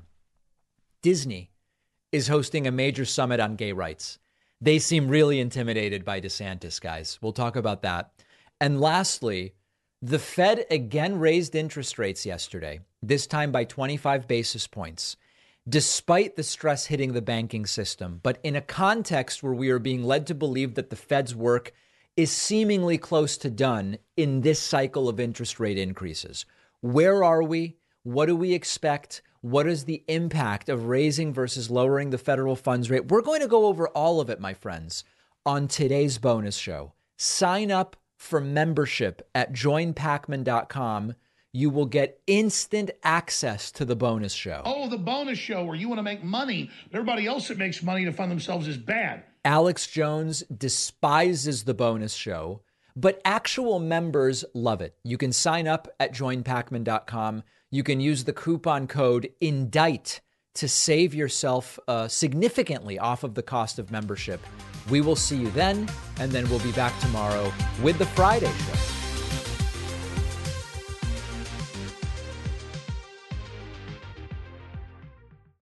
Disney is hosting a major summit on gay rights. They seem really intimidated by DeSantis, guys. We'll talk about that. And lastly, the Fed again raised interest rates yesterday, this time by twenty-five basis points. Despite the stress hitting the banking system, but in a context where we are being led to believe that the Fed's work is seemingly close to done in this cycle of interest rate increases. Where are we? What do we expect? What is the impact of raising versus lowering the federal funds rate? We're going to go over all of it, my friends, on today's bonus show. Sign up for membership at join pacman dot com. You will get instant access to the bonus show. Oh, the bonus show where you want to make money. Everybody else that makes money to fund themselves is bad. Alex Jones despises the bonus show, but actual members love it. You can sign up at join pacman dot com. You can use the coupon code INDICT to save yourself uh, significantly off of the cost of membership. We will see you then, and then we'll be back tomorrow with the Friday show.